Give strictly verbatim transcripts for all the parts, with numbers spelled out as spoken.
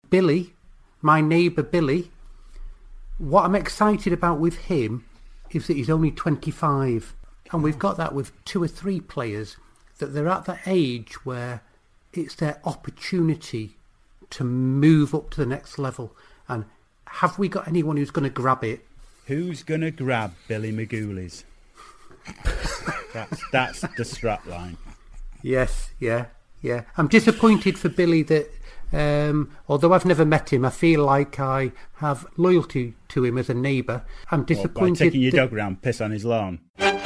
Billy, my neighbour Billy, what I'm excited about with him is that he's only twenty-five. And we've got that with two or three players, that they're at that age where it's their opportunity to move up to the next level. And have we got anyone who's going to grab it? Who's going to grab Billy McGoolies? that's, that's the strap line. Yes, yeah, yeah. I'm disappointed for Billy that, um, although I've never met him, I feel like I have loyalty to him as a neighbour. I'm disappointed. What, by taking your that... dog round, piss on his lawn?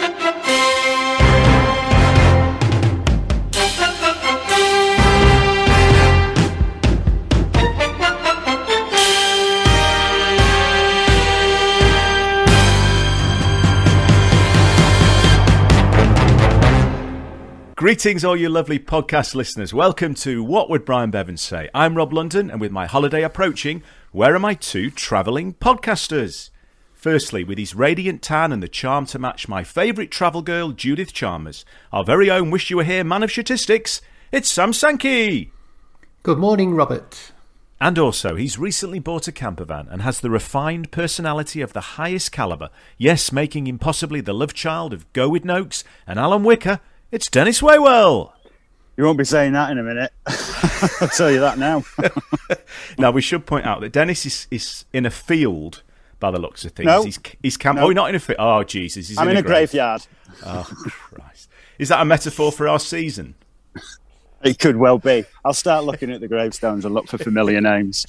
Greetings, all you lovely podcast listeners. Welcome to What Would Brian Bevan Say? I'm Rob London, and with my holiday approaching, where are my two travelling podcasters? Firstly, with his radiant tan and the charm to match my favourite travel girl, Judith Chalmers, our very own Wish You Were Here man of statistics, it's Sam Sankey. Good morning, Robert. And also, he's recently bought a camper van and has the refined personality of the highest calibre, yes, making him possibly the love child of Go With Noakes and Alan Wicker. It's Dennis Waywell. You won't be saying that in a minute. I'll tell you that now. Now, we should point out that Dennis is, is in a field, by the looks of things. No. He's, he's camp- no. Oh, not in a field. Oh, Jesus. He's I'm in, in a, a graveyard. Oh, Christ. Is that a metaphor for our season? It could well be. I'll start looking at the gravestones and look for familiar names.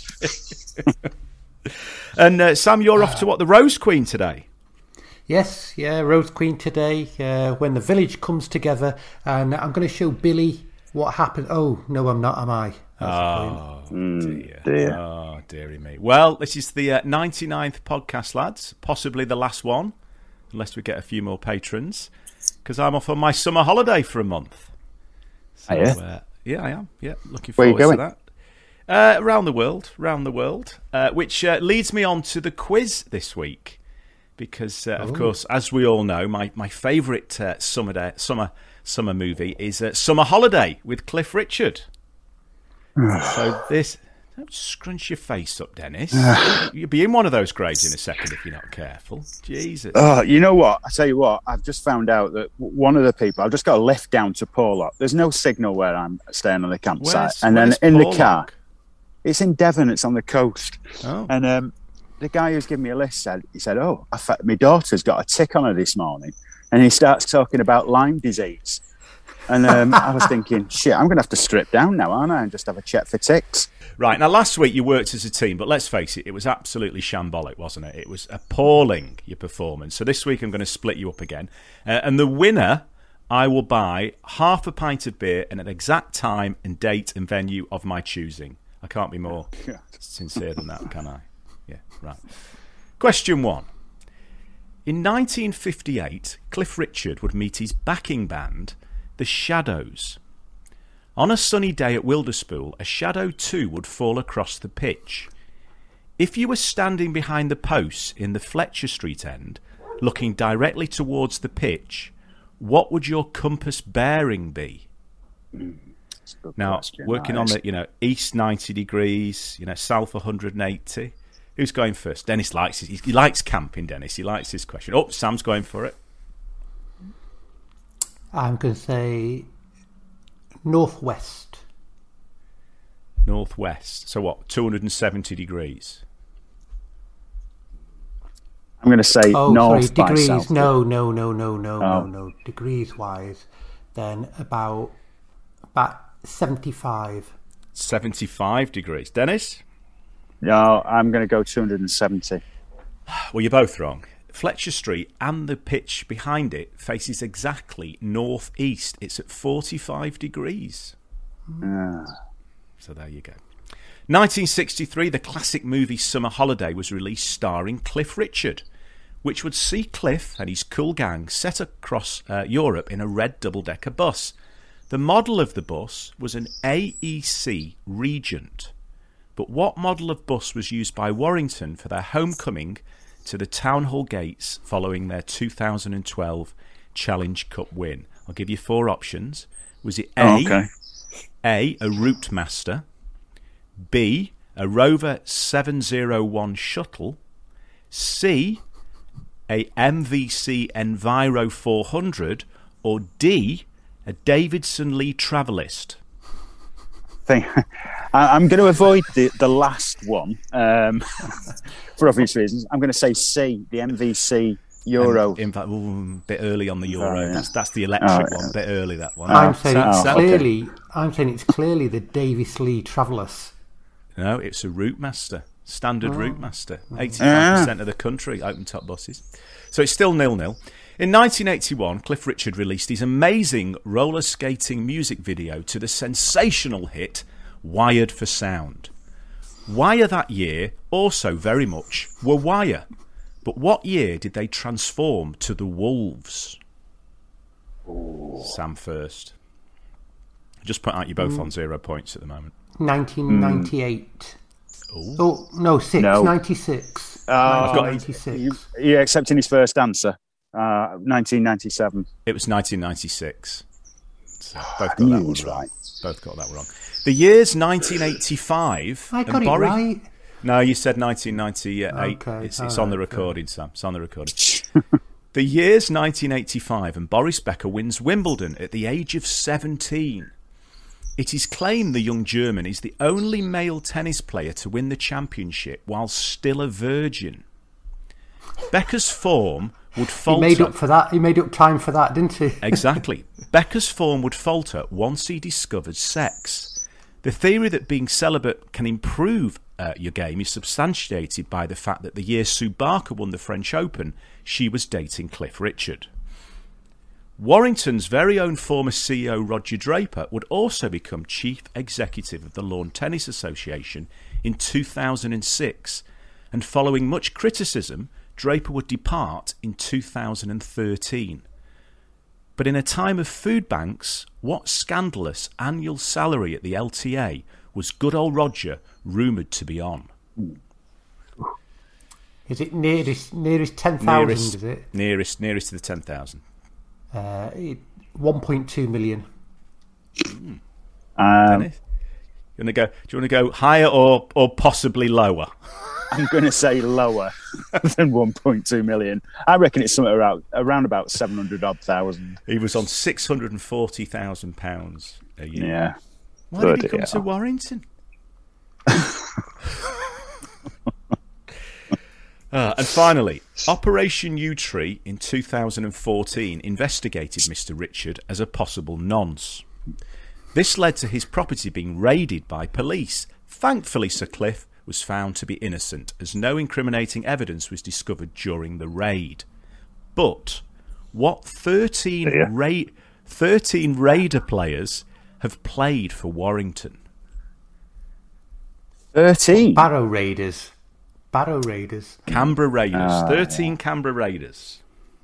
And uh, Sam, you're off to what, the Rose Queen today? Yes, yeah, Rose Queen today, uh, when the village comes together, and I'm going to show Billy what happened. Oh, no, I'm not, am I? Oh, dear. dear. Oh, dearie me. Well, this is the uh, ninety-ninth podcast, lads. Possibly the last one, unless we get a few more patrons, because I'm off on my summer holiday for a month. So, Are you? Uh, yeah, I am. Yeah, looking Where forward are you to going? that. Uh, around the world, around the world, uh, which uh, leads me on to the quiz this week. Because, uh, of oh. course, as we all know, my, my favourite uh, summer, day, summer summer movie is uh, Summer Holiday with Cliff Richard. So this... Don't scrunch your face up, Dennis. You'll be in one of those graves in a second if you're not careful. Jesus. Oh, you know what? I tell you what, I've just found out that one of the people, I've just got a lift down to Porlock. There's no signal where I'm staying on the campsite. Where's, and then where's in Porlock? the car, it's in Devon, it's on the coast. Oh. And um, the guy who's giving me a list said, he said, oh, I fa- my daughter's got a tick on her this morning. And he starts talking about Lyme disease. And um, I was thinking, shit, I'm going to have to strip down now, aren't I, and just have a check for ticks. Right, now last week you worked as a team, but let's face it, it was absolutely shambolic, wasn't it? It was appalling, your performance. So this week I'm going to split you up again. Uh, and the winner, I will buy half a pint of beer and an exact time and date and venue of my choosing. I can't be more sincere than that, can I? Yeah, right. Question one. In nineteen fifty-eight, Cliff Richard would meet his backing band, The Shadows. On a sunny day at Wilderspool, a shadow too would fall across the pitch. If you were standing behind the posts in the Fletcher Street end, looking directly towards the pitch, what would your compass bearing be? Mm, now, question, working on the, you know, east ninety degrees, you know, south one hundred eighty. Who's going first? Dennis likes it. He likes camping, Dennis. He likes this question. Oh, Sam's going for it. I'm going to say northwest. Northwest. So what, two hundred seventy degrees? I'm going to say Oh, north sorry, by degrees. south. No, no, no, no, no, Oh. no, no. Degrees-wise, then about about seventy-five. seventy-five degrees. Dennis? No, I'm going to go two hundred seventy. Well, you're both wrong. Fletcher Street and the pitch behind it faces exactly northeast. It's at forty-five degrees. Ah. So there you go. nineteen sixty-three, the classic movie Summer Holiday was released starring Cliff Richard, which would see Cliff and his cool gang set across uh, Europe in a red double-decker bus. The model of the bus was an A E C Regent. But what model of bus was used by Warrington for their homecoming to the Town Hall gates following their two thousand twelve Challenge Cup win? I'll give you four options. Was it A, Oh, okay. A, a Route Master, B, a Rover seven oh one shuttle, C, a M V C Enviro four hundred, or D, a Davidson Lee Travelist? Thing. I'm going to avoid the, the last one um, for obvious reasons. I'm going to say C, the M V C Euro. Um, in fact, ooh, a bit early on the Euro. Oh, yeah. That's that's the electric Oh, one. yeah. A bit early, that one. I'm saying oh, it's okay. clearly. I'm saying it's clearly the Davis Lee Travelers. No, it's a Route Master, standard Oh. Route Master. eighty-five percent of the country open top buses. So it's still nil-nil. In nineteen eighty-one, Cliff Richard released his amazing roller skating music video to the sensational hit Wired for Sound. Wire that year also very much were Wire. But what year did they transform to the Wolves? Ooh. Sam first. Just put out you both mm. on zero points at the moment. nineteen ninety-eight. Mm. Oh, no, six. No. ninety-six. Uh, I've got- ninety-six. You, you're accepting his first answer. Uh, nineteen ninety-seven. It was nineteen ninety-six. So both got knew that he one was wrong. right. Both got that wrong. The year's nineteen eighty-five. I got and it Boris- right. No, you said nineteen ninety-eight. Okay, It's, it's all on the right, recording, Sam. It's on the recording. The year's nineteen eighty-five, and Boris Becker wins Wimbledon at the age of seventeen. It is claimed the young German is the only male tennis player to win the championship while still a virgin. Becker's form would He falter. made up for that. He made up time for that, didn't he? Exactly. Becker's form would falter once he discovered sex. The theory that being celibate can improve uh, your game is substantiated by the fact that the year Sue Barker won the French Open, she was dating Cliff Richard. Warrington's very own former C E O Roger Draper would also become chief executive of the Lawn Tennis Association in two thousand six, and following much criticism, Draper would depart in two thousand thirteen. But in a time of food banks, what scandalous annual salary at the L T A was good old Roger rumoured to be on? Is it nearest nearest ten thousand? Nearest, Is it nearest, nearest to the ten thousand. uh, one point two million? Um, You want to go? Do you want to go higher or or possibly lower? I'm going to say lower than one point two million. I reckon it's somewhere around, around about seven hundred odd thousand. He was on six hundred and forty thousand pounds a year. Yeah. Why did he Bloody come hell. to Warrington? Uh, and finally, Operation U-Tree in two thousand fourteen investigated Mister Richard as a possible nonce. This led to his property being raided by police. Thankfully, Sir Cliff was found to be innocent, as no incriminating evidence was discovered during the raid. But what thirteen, Yeah. ra- thirteen Raider players have played for Warrington? thirteen. Barrow Raiders. Barrow Raiders. Canberra Raiders. Ah, thirteen Canberra Raiders.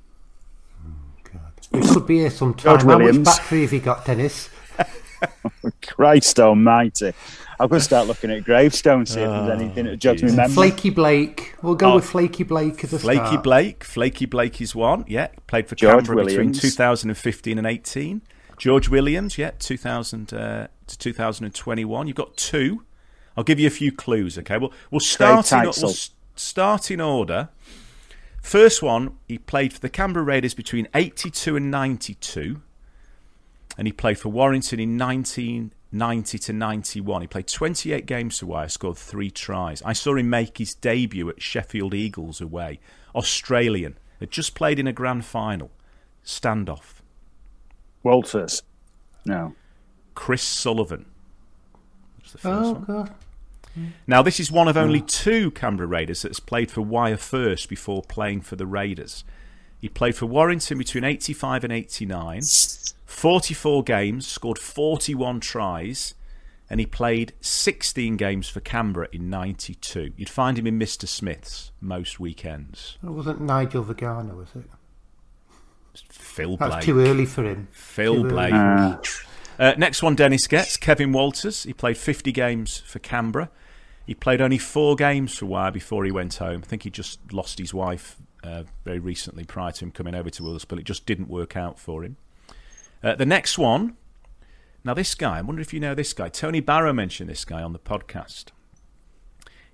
We could be here sometime. George How much Williams. battery have you got, Dennis? Christ almighty. I'm going to start looking at gravestones, see if there's Oh, anything that jogs me Jesus. memory. Flaky Blake. We'll go Oh. with Flaky Blake as a Flaky start. Blake. Flaky Blake is one. Yeah, played for George Canberra between Williams. two thousand fifteen and eighteen. George Williams, yeah, two thousand uh, to two thousand twenty-one. You've got two. I'll give you a few clues, okay? We'll, we'll, start, in, Teitzel. we'll s- start in order. First one, he played for the Canberra Raiders between eighty-two and ninety-two. And he played for Warrington in nineteen ninety to ninety-one. He played twenty-eight games for Wire, scored three tries. I saw him make his debut at Sheffield Eagles away. Australian. Had just played in a grand final. Standoff. Walters. No. Chris Sullivan. That's the first Oh, one. God. Now, this is one of only two Canberra Raiders that has played for Wire first before playing for the Raiders. He played for Warrington between eighty-five and eighty-nine. forty-four games, scored forty-one tries, and he played sixteen games for Canberra in ninety-two. You'd find him in Mister Smith's most weekends. It wasn't Nigel Vigano, was it? Phil Blake. That's too early for him. Phil Too early. Blake. Uh, Uh, next one Dennis gets, Kevin Walters. He played fifty games for Canberra. He played only four games for Wire before he went home. I think he just lost his wife uh, very recently prior to him coming over to us, but it just didn't work out for him. Uh, the next one, now this guy, I wonder if you know this guy. Tony Barrow mentioned this guy on the podcast.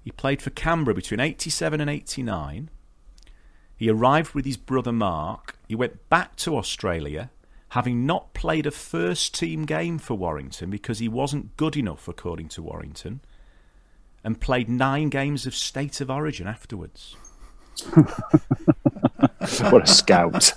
He played for Canberra between eighty-seven and eighty-nine. He arrived with his brother Mark. He went back to Australia, having not played a first-team game for Warrington because he wasn't good enough, according to Warrington, and played nine games of State of Origin afterwards. What a scout.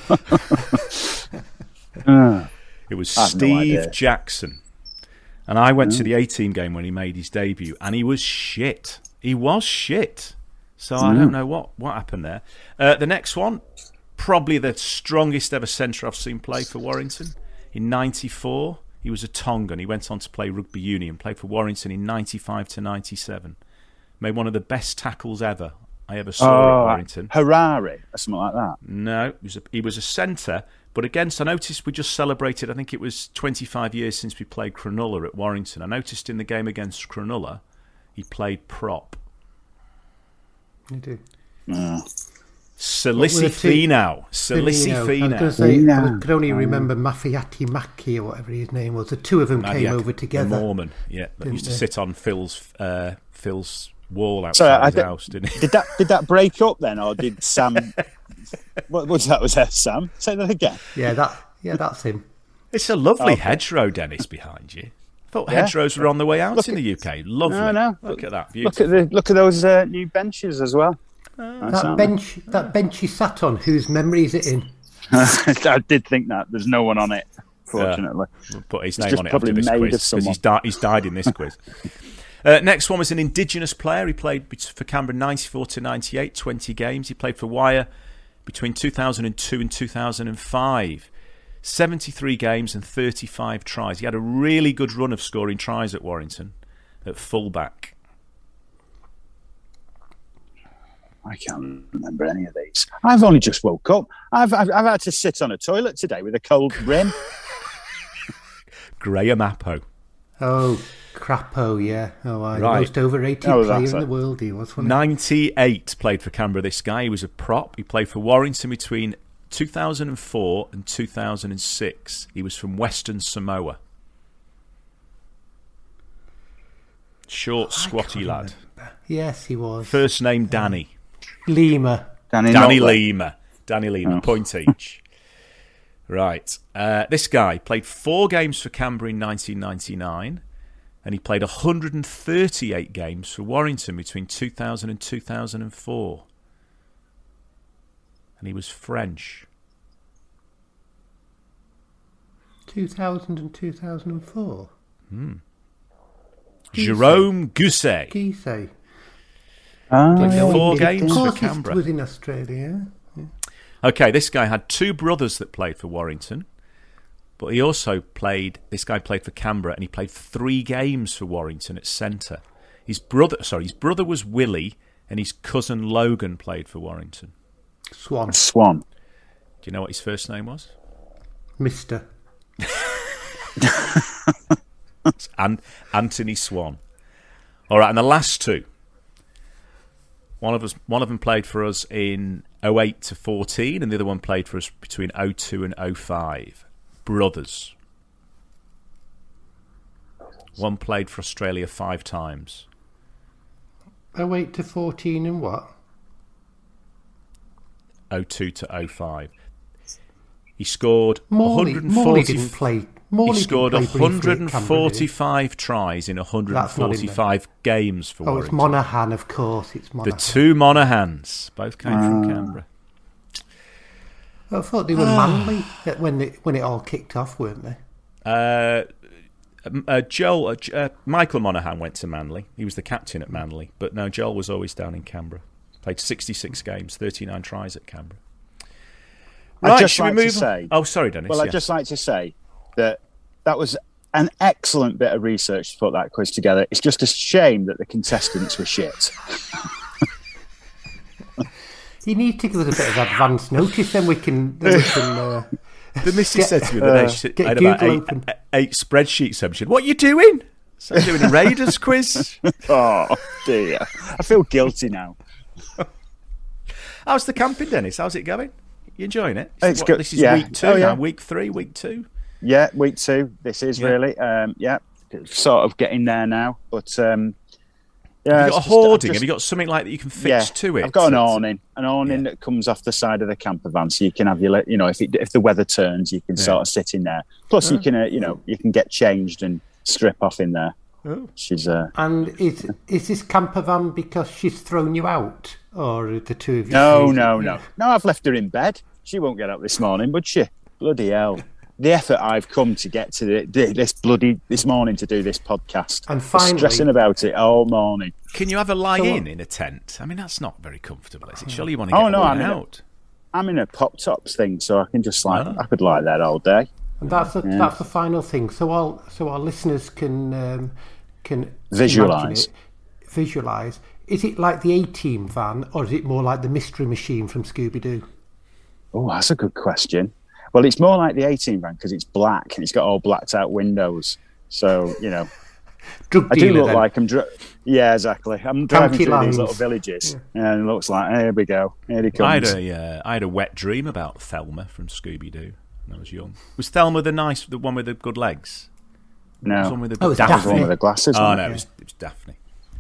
It was I have no Steve idea. Jackson. And I went to the A-team game when he made his debut, and he was shit. He was shit. So I don't know what, what happened there. Uh, the next one, probably the strongest ever centre I've seen play for Warrington. In ninety-four, he was a Tongan. He went on to play rugby union, played for Warrington in ninety-five to ninety-seven. Made one of the best tackles ever I ever saw Oh, at Warrington. Harare, or something like that. No, he was a, he was a centre. But against, I noticed we just celebrated, I think it was twenty-five years since we played Cronulla at Warrington. I noticed in the game against Cronulla, he played prop. You do. Oh. Salisi What were the two- Finau. Salisi Firmino. I was going to Finau. say, I Finau. could only remember Mafiati Maki or whatever his name was. The two of them came Madiak, over the together. Mormon, yeah. That didn't used to they? sit on Phil's uh, Phil's wall outside Sorry, I his did- house, didn't he? Did that did that break up then, or did Sam? What was that? Was that Sam? Say that again. Yeah, that. Yeah, that's him. It's a lovely Okay. hedgerow, Dennis, behind you. I thought Yeah. hedgerows were on the way out Look in the U K. Lovely. No, no. Look at that. Look Beautiful. at the look at those uh, new benches as well. Nice, That aren't they? bench, that bench he sat on. Whose memory is it in? I did think that. There's no one on it, fortunately. We'll put his It's name just on it after probably this made quiz of because he's, someone. di- he's died in this quiz. Uh, next one was an Indigenous player. He played bet- for Canberra ninety-four to ninety-eight, twenty games. He played for Wyre between two thousand two and two thousand five. seventy-three games and thirty-five tries. He had a really good run of scoring tries at Warrington at fullback. I can't remember any of these. I've only just woke up. I've I've, I've had to sit on a toilet today with a cold rim. Graham Appo. Oh, Crapo, yeah. Oh, I Right. most overrated Oh, player that's in the it. world. He was, wasn't he? ninety-eight played for Canberra, this guy. He was a prop. He played for Warrington between two thousand four and two thousand six. He was from Western Samoa. Short, squatty lad. Yes, he was. First name Danny. Lima. Danny, Danny Notley. Lima. Danny Lima, Oh. point each. Right. Uh, this guy played four games for Canberra in nineteen ninety-nine, and he played one hundred thirty-eight games for Warrington between two thousand and two thousand four. And he was French. two thousand and two thousand four. Jerome Gousset. Gise. Ah, Didn't know Four he did. games Of for course he Canberra. was in Australia. Okay, this guy had two brothers that played for Warrington, but he also played. This guy played for Canberra, and he played three games for Warrington at centre. His brother, sorry, his brother was Willie, and his cousin Logan played for Warrington. Swan. Swan. Do you know what his first name was? Mister. And Anthony Swan. All right, and the last two. One of us, one of them played for us in oh eight to fourteen, and the other one played for us between oh two and oh five. Brothers. One played for Australia five times. oh eight to fourteen and what? oh two to oh five. He scored Morley, one Morley forty. didn't play. Morley He scored didn't play briefly at Canberra, did he? one forty-five tries in one That's not him, forty-five games for Oh, it's Warrington. Monaghan, of course. It's The Monaghan. two Monahans both came from Canberra. I thought they were Manly at- when it, when it all kicked off, weren't they? Uh, um, uh, Joel, uh, J- uh, Michael Monaghan went to Manly. He was the captain at Manly, but no, Joel was always down in Canberra. Played sixty-six games, thirty-nine tries at Canberra. I'd Right, just should like we to move on? say- Oh, sorry, Dennis. Well, yeah. I'd just like to say that that was an excellent bit of research to put that quiz together. It's just a shame that the contestants were shit. You need to give us a bit of advance notice, then we can. Then we can uh, The missus Get- said to me the other day, uh, she get had about Google eight, open. eight, eight spreadsheets open. She said, "What are you doing?" So I'm doing a Raiders quiz. Oh, dear. I feel guilty now. How's the camping, Dennis? How's it going? You enjoying it? It's What, good, This is yeah. week two Oh, yeah. now. Week three, week two. Yeah, week two. This is Yeah. really, um, yeah, sort of getting there now. But um, Yeah, have you got it's a just- I've hoarding? just- Have you got something like that you can fix yeah, to it? I've got an to- awning, an awning Yeah. that comes off the side of the camper van, so you can have your, le- you know, if it, if the weather turns, you can Yeah. sort of sit in there. Plus, you can, uh, you know, you can get changed and strip off in there. Oh. She's, uh, And is is this camper van because she's thrown you out, or are the two of you? no, stayed- no, no, no. I've left her in bed. She won't get up this morning, but she, bloody hell. The effort I've come to get to the, this bloody this morning to do this podcast, And I was finally- stressing about it all morning. Can you have a lie So in what- in a tent? I mean, that's not very comfortable, is it? Surely you want to Oh, get no, one I mean, out. I'm in a pop tops thing, so I can just like Ah. I could like that all day. And that's the, that's the final thing. So all so our listeners can um, can Visualise. imagine it, visualise. Is it like the A-Team van, or is it more like the Mystery Machine from Scooby Doo? Oh, that's a good question. Well, it's more like the eighteen van because it's black and it's got all blacked out windows. So you know, Drug I do dealer. look then. like I'm. Dri- yeah, exactly. I'm driving County through lines. these little villages, and it looks like here we go. Here he I had comes. a, uh, I had a wet dream about Thelma from Scooby Doo when I was young. Was Thelma the nice, the one with the good legs? The No, one with the Oh, it's that was Daphne. one with the glasses. Oh on no, it. it was, it was Daphne.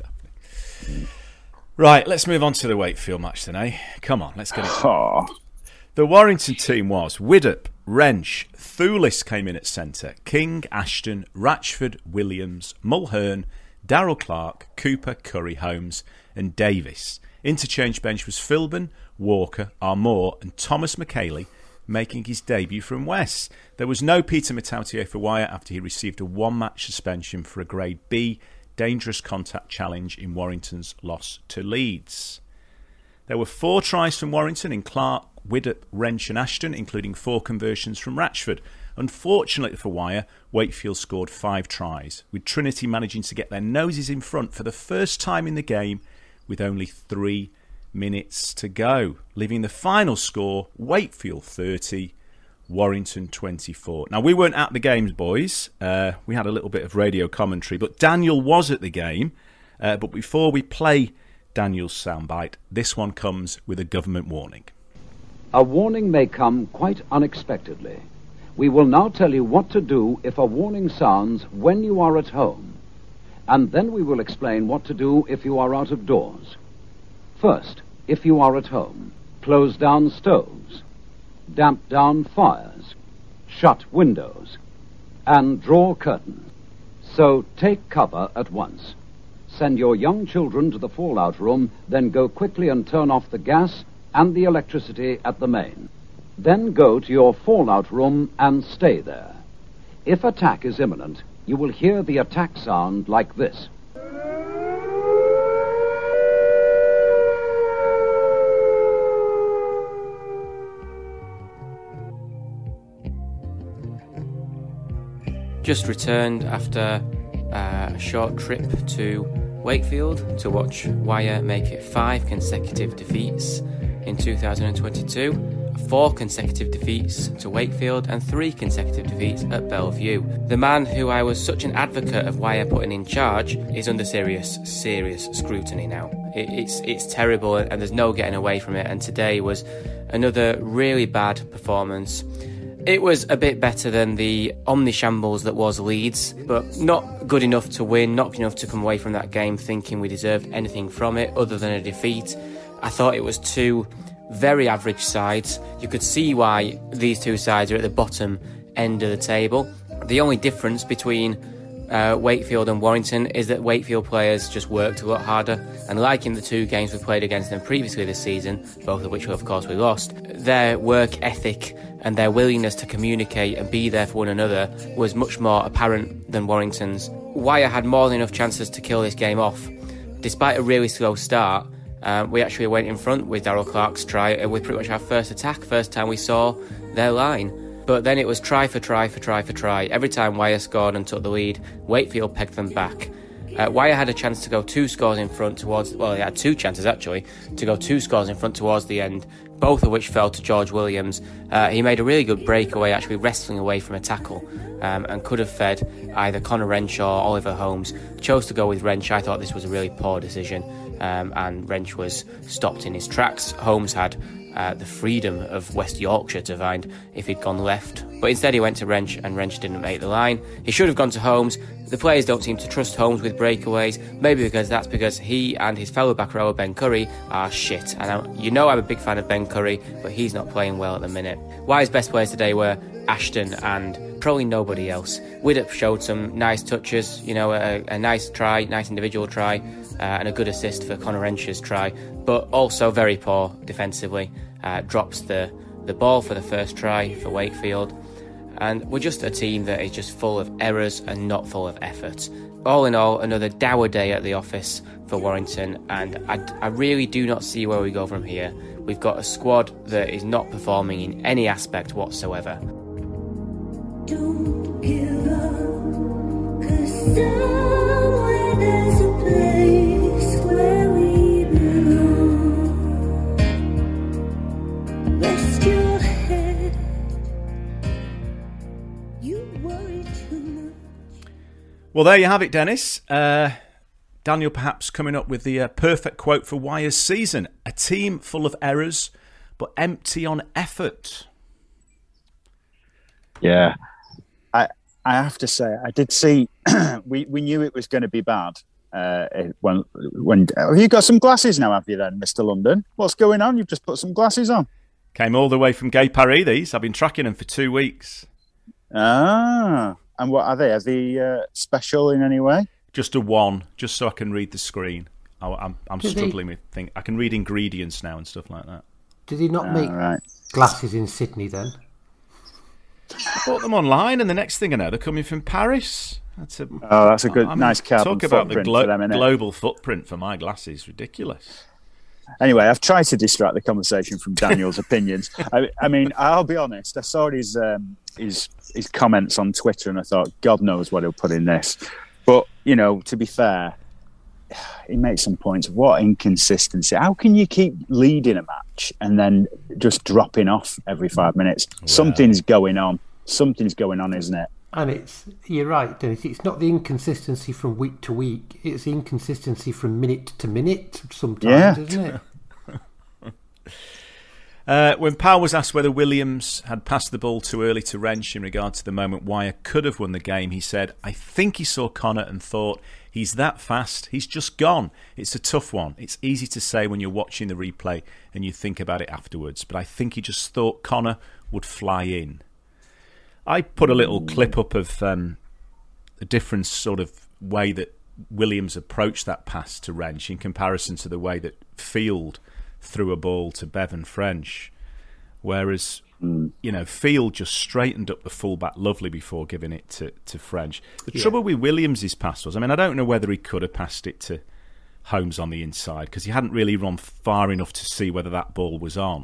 Daphne. Right, let's move on to the Wakefield match then, eh? Come on, let's get it. Oh, The Warrington team was Widdop, Wrench, Thulis came in at centre, King, Ashton, Ratchford, Williams, Mulhern, Darrell Clark, Cooper, Curry, Holmes and Davis. Interchange bench was Philbin, Walker, Armour and Thomas McKaylee making his debut from West. There was no Peter Matautier for Wire after he received a one-match suspension for a Grade B dangerous contact challenge in Warrington's loss to Leeds. There were four tries from Warrington in Clark, Widdop, Wrench and Ashton, including four conversions from Ratchford. Unfortunately for Wire, Wakefield scored five tries, with Trinity managing to get their noses in front for the first time in the game with only three minutes to go, leaving the final score Wakefield thirty, Warrington twenty-four. Now, we weren't at the games, boys. Uh, we had a little bit of radio commentary, but Daniel was at the game. Uh, but before we play Daniel's soundbite, this one comes with a government warning. A warning may come quite unexpectedly. We will now tell you what to do if a warning sounds when you are at home. And then we will explain what to do if you are out of doors. First, if you are at home, close down stoves, damp down fires, shut windows, and draw curtains. So take cover at once. Send your young children to the fallout room, then go quickly and turn off the gas and the electricity at the main. Then go to your fallout room and stay there. If attack is imminent, you will hear the attack sound like this. Just returned after uh, a short trip to Wakefield to watch Wire make it five consecutive defeats in two thousand twenty-two, four consecutive defeats to Wakefield and three consecutive defeats at Bellevue. The man who I was such an advocate of Wire putting in charge is under serious, serious scrutiny now. It, it's it's terrible and there's no getting away from it, and today was another really bad performance. It was a bit better than the omni-shambles that was Leeds, but not good enough to win, not good enough to come away from that game thinking we deserved anything from it other than a defeat. I thought it was two very average sides. You could see why these two sides are at the bottom end of the table. The only difference between uh, Wakefield and Warrington is that Wakefield players just worked a lot harder, and like in the two games we played against them previously this season, both of which of course we lost, their work ethic and their willingness to communicate and be there for one another was much more apparent than Warrington's. Wire had more than enough chances to kill this game off. Despite a really slow start, um, we actually went in front with Darrell Clark's try with pretty much our first attack, first time we saw their line. But then it was try for try for try for try. Every time Wire scored and took the lead, Wakefield pegged them back. Uh, Wire had a chance to go two scores in front towards... Well, he had two chances, actually, to go two scores in front towards the end, both of which fell to George Williams. Uh, he made a really good breakaway, actually wrestling away from a tackle, um, and could have fed either Connor Wrench or Oliver Holmes. Chose to go with Wrench. I thought this was a really poor decision, um, and Wrench was stopped in his tracks. Holmes had uh, the freedom of West Yorkshire to find if he'd gone left. But instead he went to Wrench, and Wrench didn't make the line. He should have gone to Holmes. The players don't seem to trust Holmes with breakaways, maybe because that's because he and his fellow back rower Ben Curry are shit. And I, you know I'm a big fan of Ben Curry, but he's not playing well at the minute. Wyre's best players today were Ashton and probably nobody else. Widdop showed some nice touches, you know, a, a nice try, nice individual try, uh, and a good assist for Conor Wrench's try, but also very poor defensively. Uh, drops the, the ball for the first try for Wakefield. And we're just a team that is just full of errors and not full of effort. All in all, another dour day at the office for Warrington, and I, I really do not see where we go from here. We've got a squad that is not performing in any aspect whatsoever. Don't give up, 'cause somewhere there's a place where we belong. Rest your head, you worry too much. Well, there you have it, Dennis. Uh, Daniel perhaps coming up with the uh, perfect quote for Wyre's season. A team full of errors, but empty on effort. Yeah. I I have to say, I did see, we, we knew it was going to be bad. Uh, when when Have you got some glasses now, have you then, Mister London? What's going on? You've just put some glasses on. Came all the way from Gay Paris, these. I've been tracking them for two weeks. Ah, and what are they? Are they uh, special in any way? Just a one, just so I can read the screen. I, I'm I'm Did struggling he- with things. I can read ingredients now and stuff like that. Did he not Ah, make right. glasses in Sydney then? I bought them online, and the next thing I know, they're coming from Paris. That's a Oh, that's a good, I mean, nice carbon talk about the footprint glo- for them, innit? global footprint for my glasses. Ridiculous. Anyway, I've tried to distract the conversation from Daniel's opinions. I, I mean, I'll be honest. I saw his um, his his comments on Twitter, and I thought, God knows what he'll put in this. But you know, to be fair, he makes some points. What inconsistency! How can you keep leading a match and then just dropping off every five minutes? Wow. Something's going on. Something's going on, isn't it? And it's, you're right, Dennis, it's not the inconsistency from week to week, it's the inconsistency from minute to minute sometimes, Yeah. isn't it? Uh, when Powell was asked whether Williams had passed the ball too early to Wrench in regard to the moment Wyre could have won the game, he said, I think he saw Conor and thought, he's that fast, he's just gone. It's a tough one. It's easy to say when you're watching the replay and you think about it afterwards, but I think he just thought Conor would fly in. I put a little clip up of um, a different sort of way that Williams approached that pass to Wrench in comparison to the way that Field threw a ball to Bevan French, whereas mm. you know Field just straightened up the fullback lovely before giving it to, to French. The yeah. trouble with Williams' pass was, I mean, I don't know whether he could have passed it to Holmes on the inside because he hadn't really run far enough to see whether that ball was on.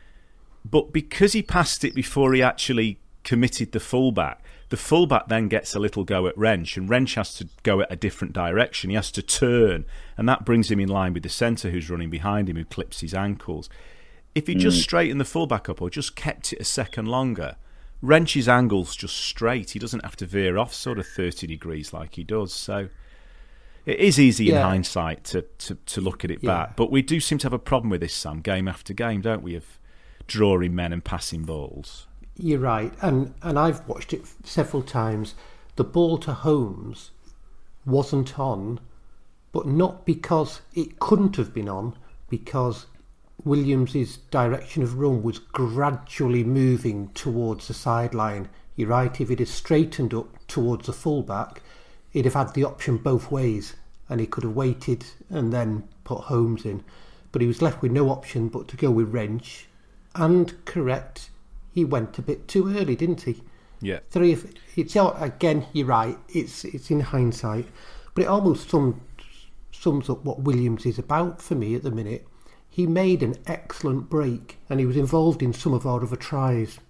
But because he passed it before he actually committed the fullback, the fullback then gets a little go at Wrench, and Wrench has to go at a different direction. He has to turn, and that brings him in line with the centre who's running behind him, who clips his ankles. If he mm. just straightened the fullback up or just kept it a second longer, Wrench's angle's just straight. He doesn't have to veer off sort of thirty degrees like he does. So it is easy yeah. in hindsight to, to, to look at it yeah. back. But we do seem to have a problem with this, Sam, game after game, don't we, of drawing men and passing balls. You're right, and and I've watched it several times. The ball to Holmes wasn't on, but not because it couldn't have been on, because Williams's direction of run was gradually moving towards the sideline. You're right, if it had straightened up towards the fullback, he'd have had the option both ways, and he could have waited and then put Holmes in. But he was left with no option but to go with Wrench, and correct, he went a bit too early, didn't he? Yeah. Three. Of, it's again. You're right. It's it's in hindsight, but it almost sum, sums up what Williams is about for me at the minute. He made an excellent break, and he was involved in some of our other tries.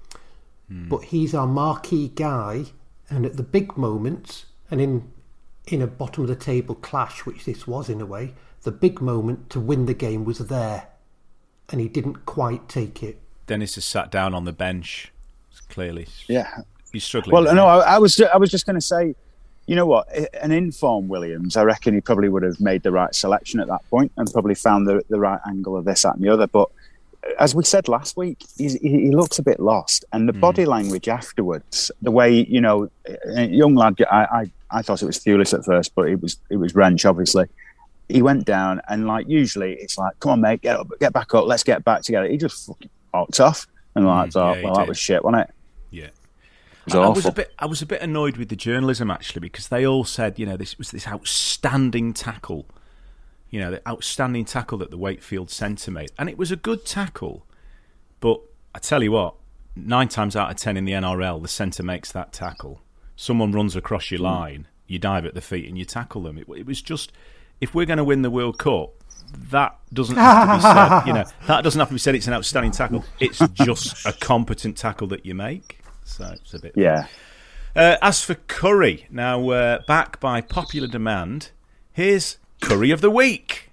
Mm. But he's our marquee guy, and at the big moments, and in in a bottom of the table clash, which this was in a way, the big moment to win the game was there, and he didn't quite take it. Dennis has sat down on the bench. Clearly, yeah, he's struggling. Well, no, I, I was, I was just going to say, you know what? An informed Williams, I reckon he probably would have made the right selection at that point and probably found the the right angle of this, that, and the other. But as we said last week, he's, he, he looks a bit lost. And the mm. body language afterwards, the way, you know, a young lad, I, I, I thought it was Thewlis at first, but it was it was Wrench, obviously. He went down, and like usually it's like, come on, mate, get up, get back up, let's get back together. He just fucking walked off. And I mm, thought, yeah, well, that did. was shit, wasn't it? Yeah. Was I, I awful. was a bit I was a bit annoyed with the journalism, actually, because they all said, you know, this was this outstanding tackle. You know, the outstanding tackle that the Wakefield centre made. And it was a good tackle. But I tell you what, nine times out of ten in the N R L, the centre makes that tackle. Someone runs across your line, you dive at the feet and you tackle them. It, it was just, if we're going to win the World Cup, that doesn't have to be said. You know, that doesn't have to be said it's an outstanding tackle. It's just a competent tackle that you make. So it's a bit... Yeah. Uh, as for Curry, now uh, back by popular demand, here's Curry of the Week.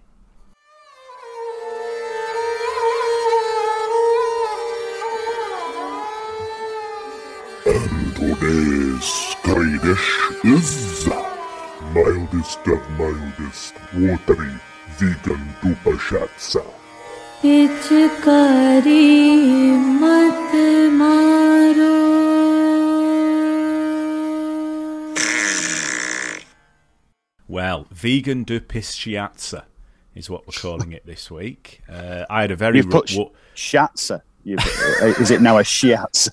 And today's curry dish is mildest of mildest, watery vegan dupashatsa. पिचकारी मत मारो. Well, vegan dupashatsa is what we're calling it this week. Uh, I had a very... You've put sh- wa- shatsa. You've, is it now a shiatsa?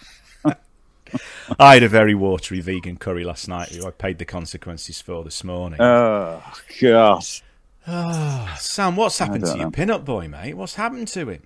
I had a very watery vegan curry last night, who I paid the consequences for this morning. Oh, God. Oh, Sam, what's happened to know. your pin-up boy, mate? What's happened to him?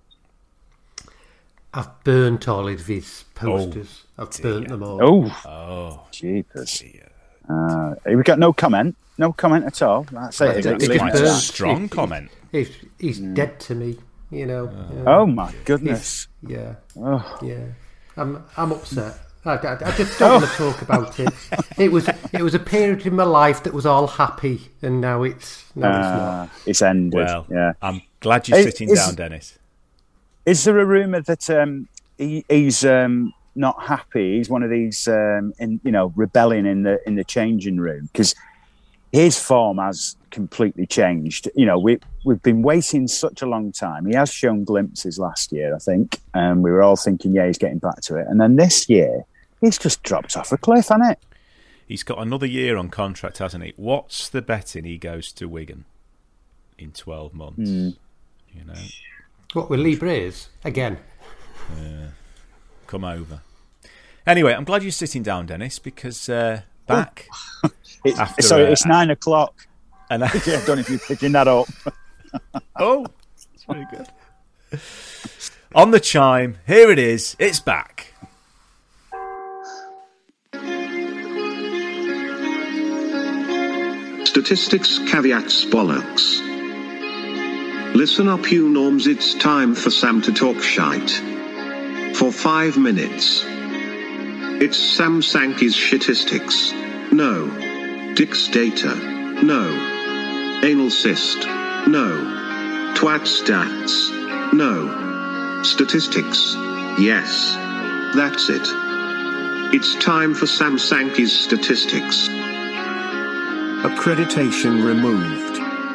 I've burnt all of his posters. Oh, I've burnt them all. Oh, Oh, jeepers. Uh, we got no comment. No comment at all. That's it. It's that's it's quite burnt. a strong It- comment. He's, he's dead to me, you know. Yeah. Oh, my goodness. Yeah, Oh. yeah. I'm I'm upset. I, I, I just don't want to talk about it. It was it was a period in my life that was all happy, and now it's no, it's Uh, not. it's ended. Well, yeah. I'm glad you're Is- sitting is- down, Dennis. Is there a rumour that um, he, he's um, not happy? He's one of these, um, in you know, rebelling in the in the changing room because his form has completely changed. You know, we we've been waiting such a long time. He has shown glimpses last year, I think, and we were all thinking, yeah, he's getting back to it. And then this year, he's just dropped off a cliff, hasn't it? He's got another year on contract, hasn't he? What's the betting he goes to Wigan in twelve months? Mm. You know, What with Lee Braze again? come over. Anyway, I'm glad you're sitting down, Dennis, because uh, back It's, After, so uh, it's nine o'clock. and I, Yeah, I don't know if you're picking that up. oh, it's very good. On the chime, here it is. It's back. Statistics, caveats, bollocks. Listen up, you norms, it's time for Sam to talk shite. For five minutes. It's Sam Sankey's shitistics. No. Dick's data. No. Anal cyst. No. Twat stats. No. Statistics. Yes. That's it. It's time for Sam Sankey's statistics. Accreditation removed.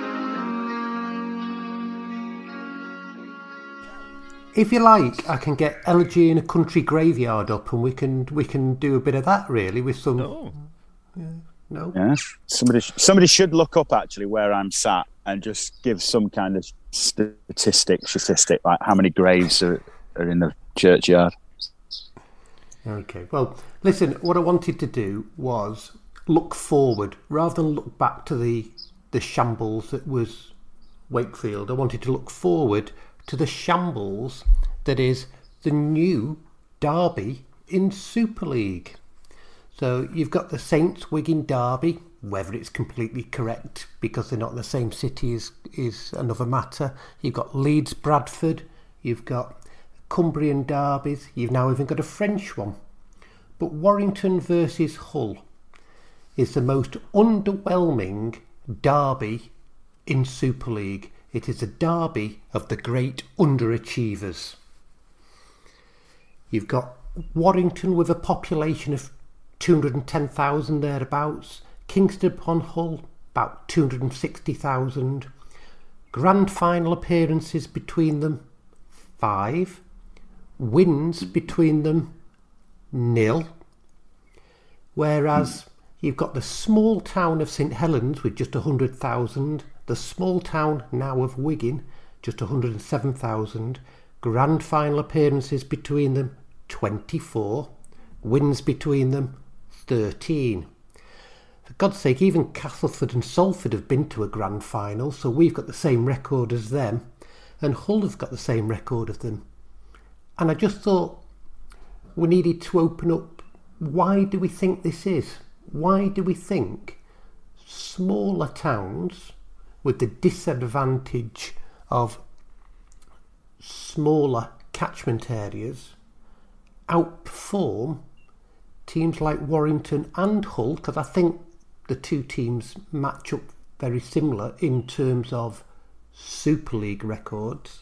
If you like, I can get Elegy in a Country Graveyard up, and we can we can do a bit of that really with some. Oh. No, Yeah, somebody somebody should look up actually where I'm sat and just give some kind of statistic, statistic like how many graves are, are in the churchyard. Okay. Well, listen. What I wanted to do was look forward rather than look back to the the shambles that was Wakefield. I wanted to look forward to the shambles that is the new derby in Super League. So you've got the Saints Wigan derby. Whether it's completely correct because they're not in the same city is is another matter. You've got Leeds Bradford. You've got Cumbrian derbies. You've now even got a French one. But Warrington versus Hull is the most underwhelming derby in Super League. It is a derby of the great underachievers. You've got Warrington with a population of two hundred ten thousand thereabouts. Kingston upon Hull, about two hundred sixty thousand. Grand final appearances between them, five. Wins between them, nil. Whereas you've got the small town of St Helens with just one hundred thousand, the small town now of Wigan, just one hundred seven thousand, grand final appearances between them, twenty-four, wins between them, thirteen. For God's sake, even Castleford and Salford have been to a grand final, so we've got the same record as them, and Hull have got the same record of them. And I just thought we needed to open up, why do we think this is? Why do we think smaller towns with the disadvantage of smaller catchment areas outperform teams like Warrington and Hull? Because I think the two teams match up very similar in terms of Super League records.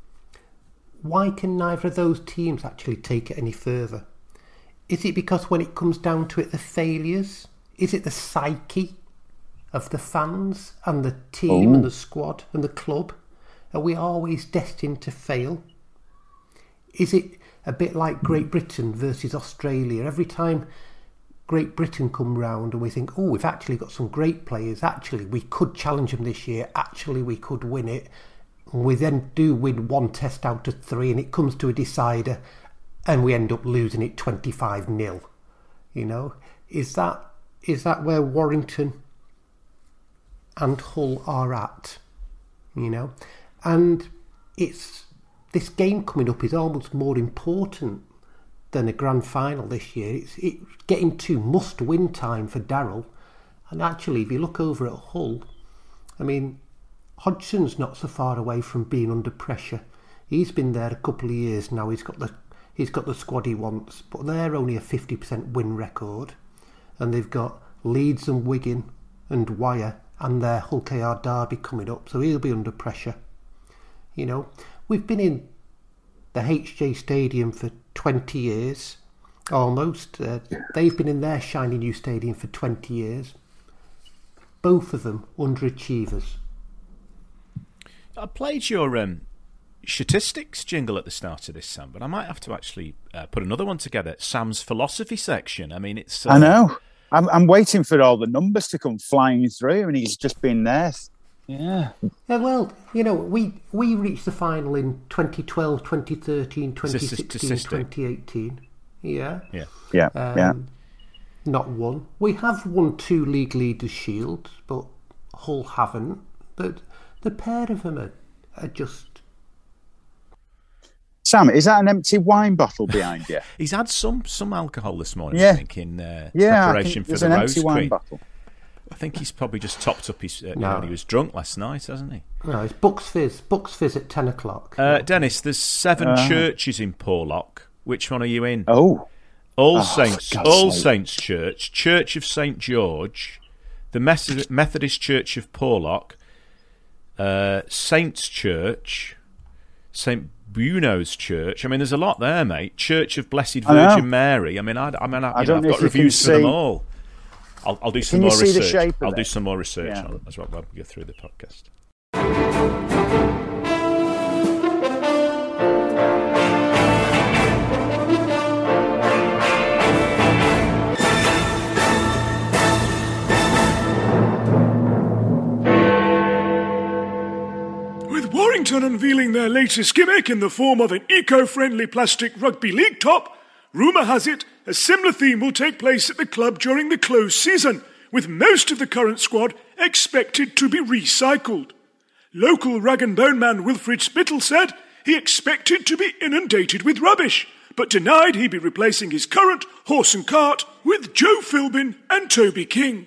Why can neither of those teams actually take it any further? Is it because when it comes down to it, the failures? Is it the psyche of the fans and the team oh. and the squad and the club? Are we always destined to fail? Is it a bit like Great Britain versus Australia? Every time Great Britain come round and we think, oh, we've actually got some great players, actually we could challenge them this year, actually we could win it. And we then do win one test out of three and it comes to a decider and we end up losing it twenty-five nil. You know, is that is that where Warrington and Hull are at? You know, and it's this game coming up is almost more important than a grand final this year. It's, it's getting to must-win time for Darrell. And actually, if you look over at Hull, I mean, Hodgson's not so far away from being under pressure. He's been there a couple of years now. He's got the he's got the squad he wants, but they're only a fifty percent win record, and they've got Leeds and Wigan and Wyre and their Hull K R derby coming up, so he'll be under pressure. You know, we've been in the H J Stadium for twenty years, almost. Uh, they've been in their shiny new stadium for twenty years. Both of them underachievers. I played your um, statistics jingle at the start of this, Sam, but I might have to actually uh, put another one together. Sam's philosophy section. I mean, it's. Uh, I know. I'm, I'm waiting for all the numbers to come flying through, and he's just been there. Yeah. Yeah. Well, you know, we we reached the final in twenty twelve, twenty thirteen, twenty sixteen, twenty eighteen. Yeah. Yeah. Yeah. Um, yeah. Not one. We have won two League Leaders Shields, but Hull haven't. But the pair of them are, are just... Sam, is that an empty wine bottle behind you? He's had some some alcohol this morning, yeah. I think, in uh, yeah, preparation for the an Rose empty wine Cream. Bottle. I think he's probably just topped up his... Uh, No. you know, when he was drunk last night, hasn't he? No, it's Bucks Fizz. Bucks Fizz at ten o'clock. Uh, Dennis, there's seven Uh. churches in Porlock. Which one are you in? Oh. All Oh, Saints, for God's All sake. Saints Church, Church of Saint George, the Mes- Methodist Church of Porlock, uh, Saints Church, Saint Bruno's Church. I mean, there's a lot there, mate. Church of Blessed I know. Virgin Mary. I mean, I, I mean, I, I you don't know, know I've if got you can reviews for them see- all. I'll, I'll do some Can you more see the research. shape of I'll do it? some more research Yeah. on as well when we go through the podcast. With Warrington unveiling their latest gimmick in the form of an eco-friendly plastic rugby league top, rumour has it a similar theme will take place at the club during the closed season, with most of the current squad expected to be recycled. Local rag and bone man Wilfred Spittle said he expected to be inundated with rubbish, but denied he'd be replacing his current horse and cart with Joe Philbin and Toby King.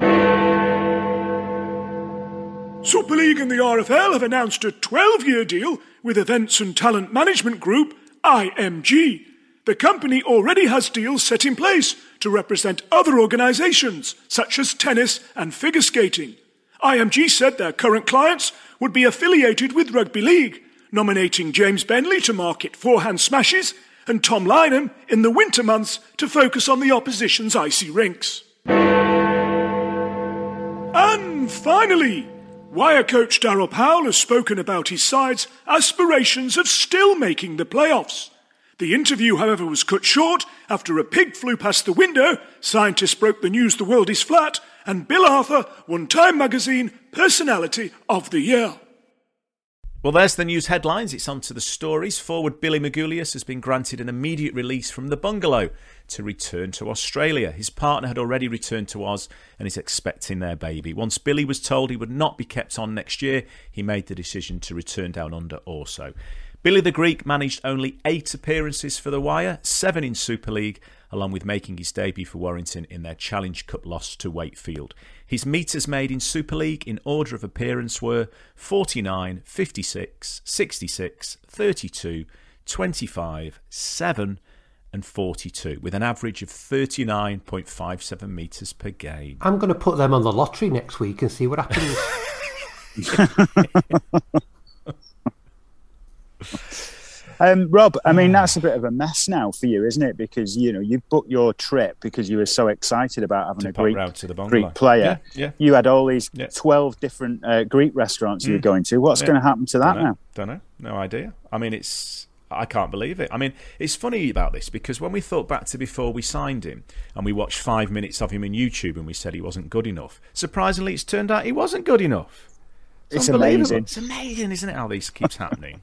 Super League and the R F L have announced a twelve-year deal with Events and Talent Management Group, I M G. The company already has deals set in place to represent other organisations, such as tennis and figure skating. I M G said their current clients would be affiliated with Rugby League, nominating James Bentley to market forehand smashes and Tom Lynham in the winter months to focus on the opposition's icy rinks. And finally, Wire coach Darryl Powell has spoken about his side's aspirations of still making the playoffs. The interview, however, was cut short after a pig flew past the window, scientists broke the news the world is flat, and Bill Arthur won Time Magazine Personality of the Year. Well, there's the news headlines. It's on to the stories. Forward Billy Magoulias has been granted an immediate release from the bungalow to return to Australia. His partner had already returned to Oz and is expecting their baby. Once Billy was told he would not be kept on next year, he made the decision to return down under also. Billy the Greek managed only eight appearances for the Wire, seven in Super League, along with making his debut for Warrington in their Challenge Cup loss to Wakefield. His metres made in Super League in order of appearance were forty-nine, fifty-six, sixty-six, thirty-two, twenty-five, seven and forty-two, with an average of thirty-nine point five seven metres per game. I'm going to put them on the lottery next week and see what happens. Um, Rob, I mean, that's a bit of a mess now for you, isn't it? Because, you know, you booked your trip because you were so excited about having to a Greek, round to the Greek player. Yeah, yeah. You had all these yeah. twelve different uh, Greek restaurants mm. you were going to. What's yeah. going to happen to that Don't know. now? Don't know. No idea. I mean, it's... I can't believe it. I mean, it's funny about this because when we thought back to before we signed him and we watched five minutes of him in YouTube and we said he wasn't good enough, surprisingly, it's turned out he wasn't good enough. It's, it's amazing. It's amazing, isn't it, how this keeps happening?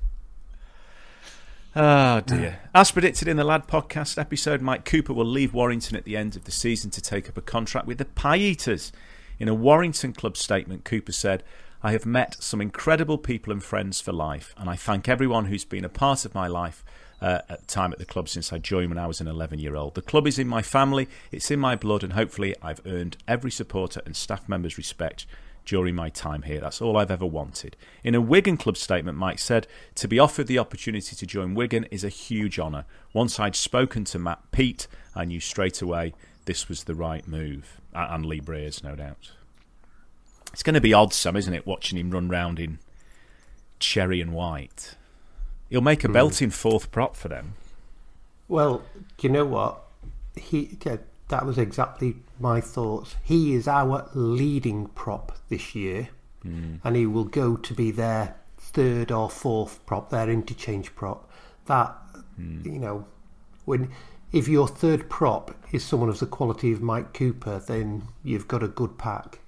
Oh, dear. As predicted in the Lad podcast episode, Mike Cooper will leave Warrington at the end of the season to take up a contract with the Pie Eaters. In a Warrington club statement, Cooper said, "I have met some incredible people and friends for life, and I thank everyone who's been a part of my life uh, at the time at the club since I joined when I was an eleven-year-old. The club is in my family, it's in my blood, and hopefully I've earned every supporter and staff member's respect during my time here. That's all I've ever wanted." In a Wigan club statement, Mike said, "To be offered the opportunity to join Wigan is a huge honour. Once I'd spoken to Matt Peat, I knew straight away this was the right move." And Lee Breers, no doubt. It's going to be odd, Sam, isn't it, watching him run round in cherry and white. He'll make a belting fourth prop for them. Well, do you know what? He yeah, that was exactly my thoughts. He is our leading prop this year, mm. and he will go to be their third or fourth prop, their interchange prop. That, mm. you know, when if your third prop is someone of the quality of Mike Cooper, then you've got a good pack.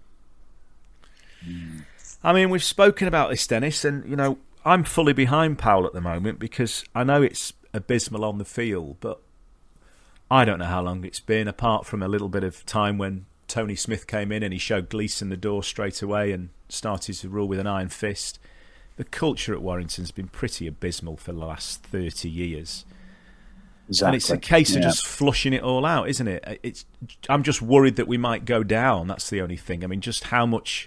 I mean, we've spoken about this, Dennis, and, you know, I'm fully behind Powell at the moment because I know it's abysmal on the field, but I don't know how long it's been, apart from a little bit of time when Tony Smith came in and he showed Gleeson the door straight away and started to rule with an iron fist. The culture at Warrington's been pretty abysmal for the last thirty years. Exactly. And it's a case yeah. of just flushing it all out, isn't it? It's. I'm just worried that we might go down. That's the only thing. I mean, just how much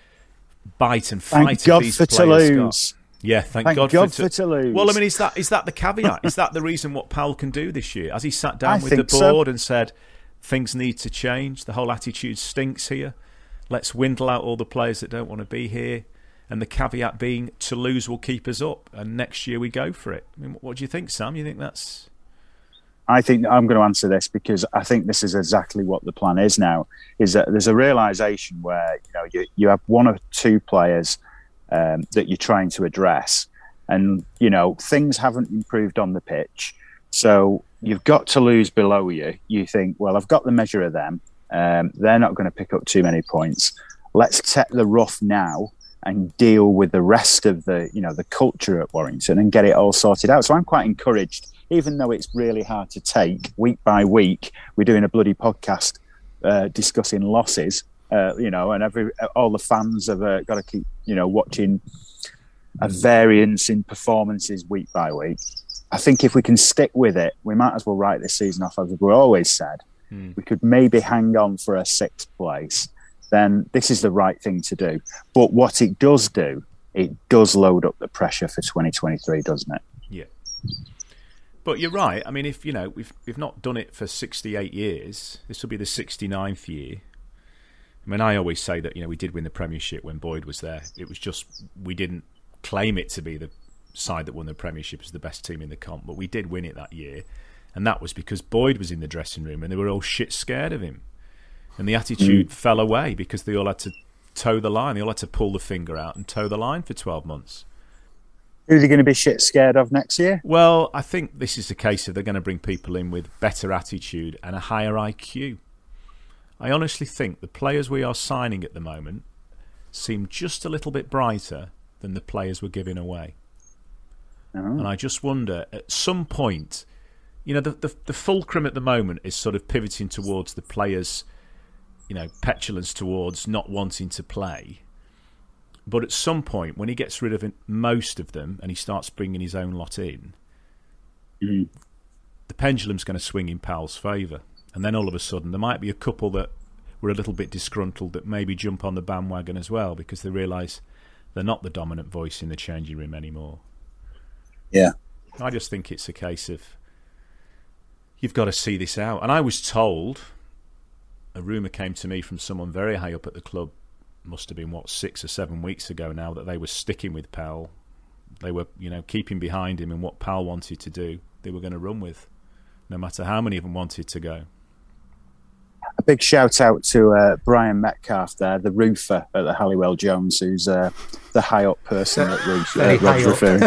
bite and fight Thank God these for players Toulouse. got. Yeah, thank, thank God, God for, for Toulouse. Well, I mean, is that is that the caveat? Is that the reason what Powell can do this year? Has he sat down I with the think board so. and said things need to change? The whole attitude stinks here. Let's windle out all the players that don't want to be here. And the caveat being Toulouse will keep us up, and next year we go for it. I mean, what do you think, Sam? You think that's? I think I'm going to answer this because I think this is exactly what the plan is now. Is that there's a realization where you know you you have one or two players um, that you're trying to address, and you know things haven't improved on the pitch, so you've got Toulouse below you. You think, well, I've got the measure of them. Um, they're not going to pick up too many points. Let's take the rough now and deal with the rest of the you know the culture at Warrington and get it all sorted out. So I'm quite encouraged. Even though it's really hard to take, week by week, we're doing a bloody podcast uh, discussing losses, uh, you know, and every all the fans have uh, got to keep, you know, watching a variance in performances week by week. I think if we can stick with it, we might as well write this season off, as we've always said. Mm. We could maybe hang on for a sixth place. Then this is the right thing to do. But what it does do, it does load up the pressure for twenty twenty-three, doesn't it? Yeah. But you're right. I mean, if you know we've we've not done it for sixty-eight years, this will be the sixty-ninth year. I mean, I always say that you know we did win the Premiership when Boyd was there. It was just we didn't claim it to be the side that won the Premiership as the best team in the comp, but we did win it that year, and that was because Boyd was in the dressing room and they were all shit scared of him, and the attitude mm. fell away because they all had to toe the line. They all had to pull the finger out and toe the line for twelve months. Who are they going to be shit scared of next year? Well, I think this is the case of they're going to bring people in with better attitude and a higher I Q. I honestly think the players we are signing at the moment seem just a little bit brighter than the players we're giving away. Oh. And I just wonder, at some point, you know, the, the the fulcrum at the moment is sort of pivoting towards the players, you know, petulance towards not wanting to play. But at some point, when he gets rid of most of them and he starts bringing his own lot in, mm. the pendulum's going to swing in Powell's favour. And then all of a sudden, there might be a couple that were a little bit disgruntled that maybe jump on the bandwagon as well because they realise they're not the dominant voice in the changing room anymore. Yeah. I just think it's a case of you've got to see this out. And I was told, a rumour came to me from someone very high up at the club, must have been, what, six or seven weeks ago now, that they were sticking with Powell. They were, you know, keeping behind him, and what Powell wanted to do, they were going to run with, no matter how many of them wanted to go. A big shout out to uh, Brian Metcalf there, the roofer at the Halliwell Jones, who's uh, the high up person that Rob's uh, referring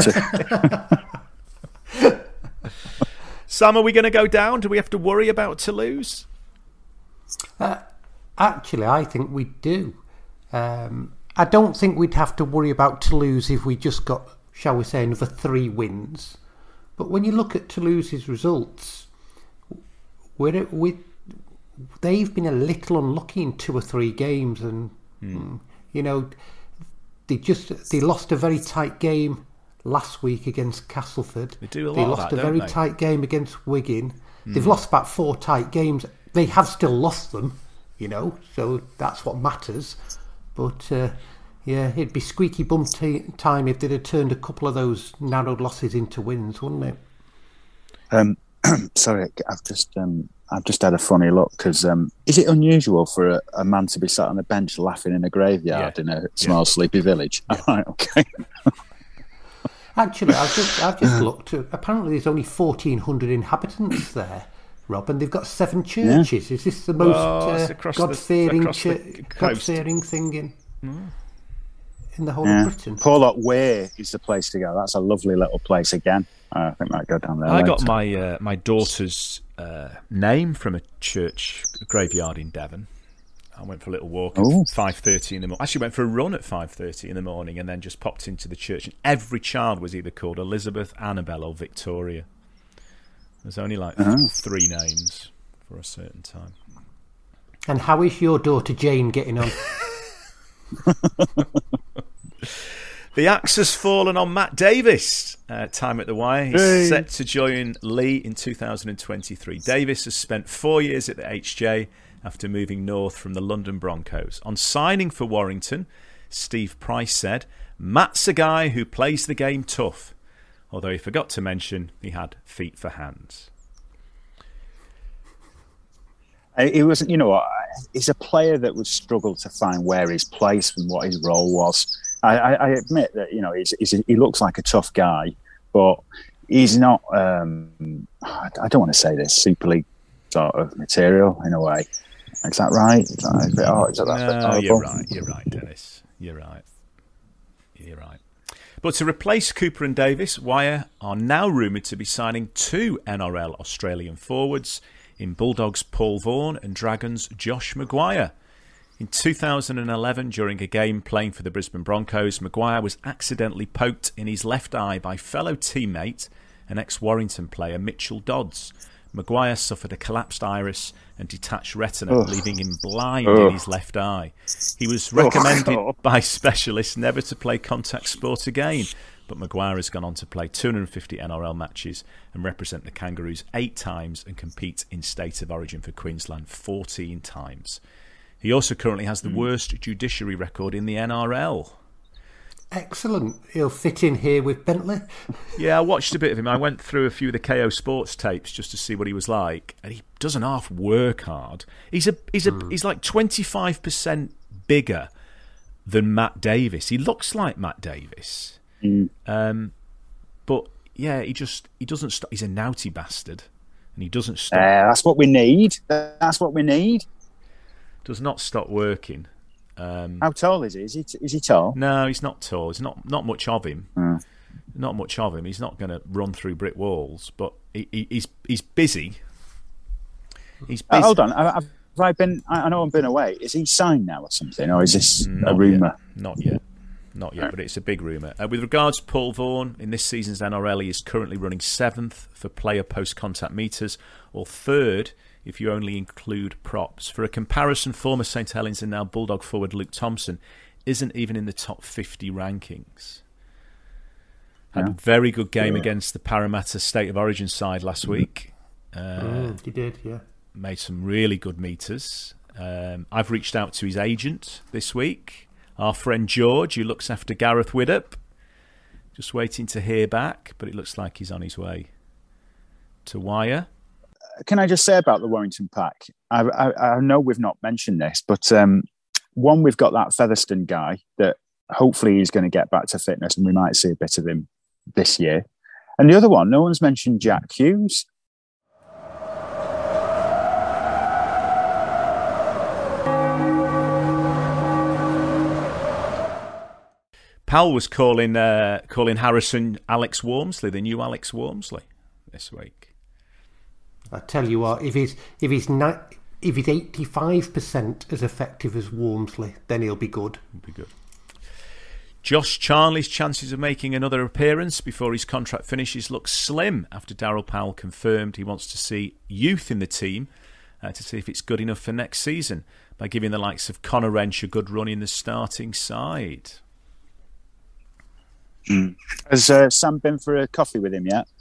to. Sam, are we going to go down? Do we have to worry about Toulouse? Uh, actually, I think we do. Um, I don't think we'd have to worry about Toulouse if we just got, shall we say, another three wins. But when you look at Toulouse's results, we're, we they've been a little unlucky in two or three games, and mm. you know they just they lost a very tight game last week against Castleford. They do a lot They of lost that, a very don't they? tight game against Wigan. Mm. They've lost about four tight games. They have still lost them, you know, so that's what matters. But uh, yeah, it'd be squeaky bum t- time if they'd have turned a couple of those narrowed losses into wins, wouldn't it? Um, sorry, I've just um, I've just had a funny look because um, is it unusual for a, a man to be sat on a bench laughing in a graveyard yeah. in a small yeah. sleepy village? Yeah. Right, okay. Actually, I've just I've just looked. Apparently, there's only fourteen hundred inhabitants there, Rob, and they've got seven churches. Yeah. Is this the most oh, uh, God-fearing, ch- God-fearing thing in mm. in the whole yeah. of Britain? Porlock Way is the place to go. That's a lovely little place again. I think I might go down there. I later. got my uh, my daughter's uh, name from a church graveyard in Devon. I went for a little walk at Ooh. five thirty in the morning. Actually went for a run at five thirty in the morning and then just popped into the church. And every child was either called Elizabeth, Annabelle or Victoria. There's only like uh-huh. three names for a certain time. And how is your daughter Jane getting on? The axe has fallen on Matt Davis. Uh, time at the wire. He's hey. set to join Leigh in two thousand twenty-three. Davis has spent four years at the H J after moving north from the London Broncos. On signing for Warrington, Steve Price said, "Matt's a guy who plays the game tough," although he forgot to mention he had feet for hands. He was, you know what, he's a player that would struggle to find where his place and what his role was. I, I, I admit that, you know, he's, he's, he looks like a tough guy, but he's not, um, I don't want to say this, Super League sort of material in a way. Is that right? Is that a bit, oh, is that, that's no, a bit you're right, you're right, Dennis. You're right. You're right. But to replace Cooper and Davis, Wire are now rumoured to be signing two N R L Australian forwards in Bulldogs' Paul Vaughan and Dragons' Josh Maguire. In two thousand eleven, during a game playing for the Brisbane Broncos, Maguire was accidentally poked in his left eye by fellow teammate and ex-Warrington player Mitchell Dodds. Maguire suffered a collapsed iris and detached retina, Ugh. leaving him blind Ugh. in his left eye. He was recommended Ugh. by specialists never to play contact sport again, but Maguire has gone on to play two hundred fifty N R L matches and represent the Kangaroos eight times and compete in State of Origin for Queensland fourteen times. He also currently has the mm. worst judiciary record in the N R L. Excellent. He'll fit in here with Bentley. Yeah, I watched a bit of him. I went through a few of the K O Sports tapes just to see what he was like, and he doesn't half work hard. He's a he's a mm. he's like twenty-five percent bigger than Matt Davis. He looks like Matt Davis. Mm. Um, but yeah, he just he doesn't stop. He's a naughty bastard, and he doesn't stop. Uh, that's what we need. That's what we need. Does not stop working. Um, How tall is he? Is he t- is he tall? no, he's not tall. There's not not much of him. Mm. Not much of him. He's not going to run through brick walls, but he, he, he's he's busy. He's busy. Uh, hold on, I, I've, have I been? I, I know I've been away. Is he signed now or something, or is this Not a rumour? Yet. Not yet. Not yet, but it's a big rumour. Uh, with regards to Paul Vaughan, in this season's N R L, he is currently running seventh for player post-contact meters, or third if you only include props. For a comparison, former Saint Helens and now Bulldog forward Luke Thompson isn't even in the top fifty rankings. Had Yeah. a very good game Yeah. against the Parramatta State of Origin side last week. Uh, Mm, he did, yeah. Made some really good meters. Um, I've reached out to his agent this week, our friend George, who looks after Gareth Widdop. Just waiting to hear back, but it looks like he's on his way to Wire. Can I just say about the Warrington Pack? I, I, I know we've not mentioned this, but um, one, we've got that Featherstone guy that hopefully he's going to get back to fitness, and we might see a bit of him this year. And the other one, no one's mentioned Jack Hughes. Pal was calling uh, calling Harrison Alex Walmsley, the new Alex Walmsley, this week. I tell you what, if he's if he's ni- if he's eighty-five percent as effective as Walmsley, then he'll be good. Be good. Josh Charnley's chances of making another appearance before his contract finishes look slim after Daryl Powell confirmed he wants to see youth in the team uh, to see if it's good enough for next season by giving the likes of Connor Wrench a good run in the starting side. Mm. Has uh, Sam been for a coffee with him yet?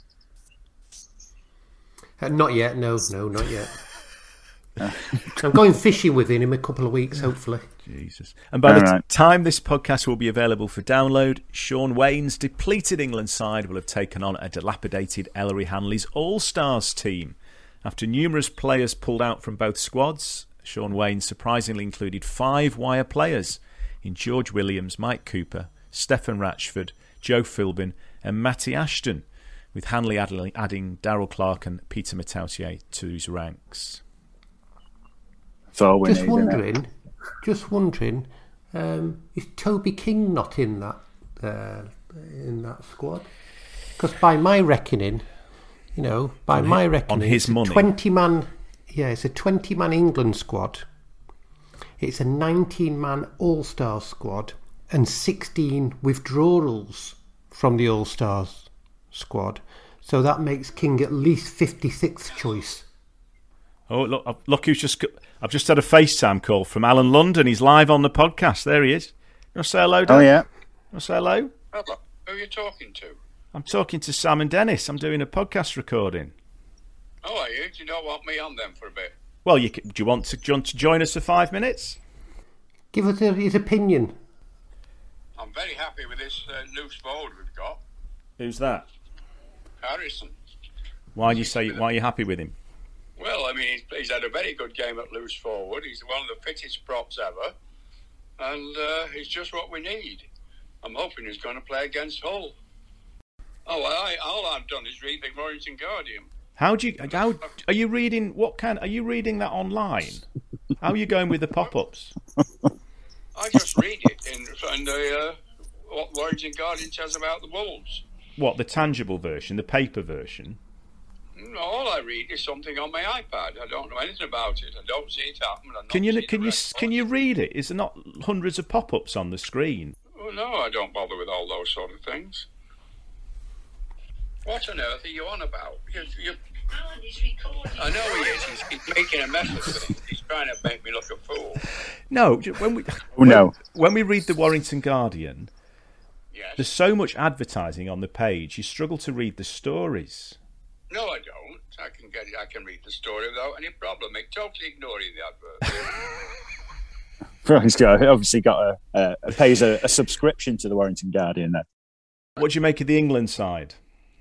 Uh, not yet, no, no, not yet. I'm going fishing with him in a couple of weeks, hopefully. Jesus. And by All the right. time this podcast will be available for download, Sean Wayne's depleted England side will have taken on a dilapidated Ellery Hanley's All-Stars team. After numerous players pulled out from both squads, Sean Wayne surprisingly included five Wire players in George Williams, Mike Cooper, Stefan Ratchford, Joe Philbin and Matty Ashton, with Hanley adding Darryl Clark and Peter Matautier to his ranks. So we Just need, innit? wondering, just wondering, um, is Toby King not in that uh, in that squad? Because by my reckoning, you know, by On my hi- reckoning, on his it's a money. twenty-man, yeah, it's a twenty-man England squad. It's a nineteen-man All-Star squad and sixteen withdrawals from the All-Stars squad. So that makes King at least fifty-sixth choice. Oh, look, look who's just... I've just had a FaceTime call from Alan London. He's live on the podcast. There he is. You want to say hello, Dan? Oh, yeah. You want to say hello? Hello. Who are you talking to? I'm talking to Sam and Dennis. I'm doing a podcast recording. Oh, are you? Do you not want me on them for a bit? Well, you, c- do, you want to, do you want to join us for five minutes? Give us a, his opinion. I'm very happy with this uh, loose forward we've got, Who's that? Harrison. Why do you say? Why are you happy with him? Well, I mean, he's, he's had a very good game at loose forward. He's one of the fittest props ever. And uh, he's just what we need. I'm hoping he's going to play against Hull. Oh, well, I, all I've done is read the Warrington Guardian. How do you? How are you reading? What kind? Are you reading that online? How are you going with the pop-ups? I just read it in, in the, uh, what Warrington Guardian says about the Wolves. What, the tangible version, the paper version? No, all I read is something on my iPad. I don't know anything about it. I don't see it happen. I don't Can you see can the you rest. can you read it? Is there not hundreds of pop-ups on the screen? Oh, no, I don't bother with all those sort of things. What on earth are you on about? You, you... Alan is recording. I know he is. He's, he's making a mess of things. He's trying to make me look a fool. No, ju- when we Oh, when, no. when we read the Warrington Guardian, Yes. there's so much advertising on the page. You struggle to read the stories. No, I don't. I can get it. I can read the story without any problem. I'm totally ignoring the advert. Well, he's got, obviously got a, a pays a, a subscription to the Warrington Guardian then. What do you make of the England side?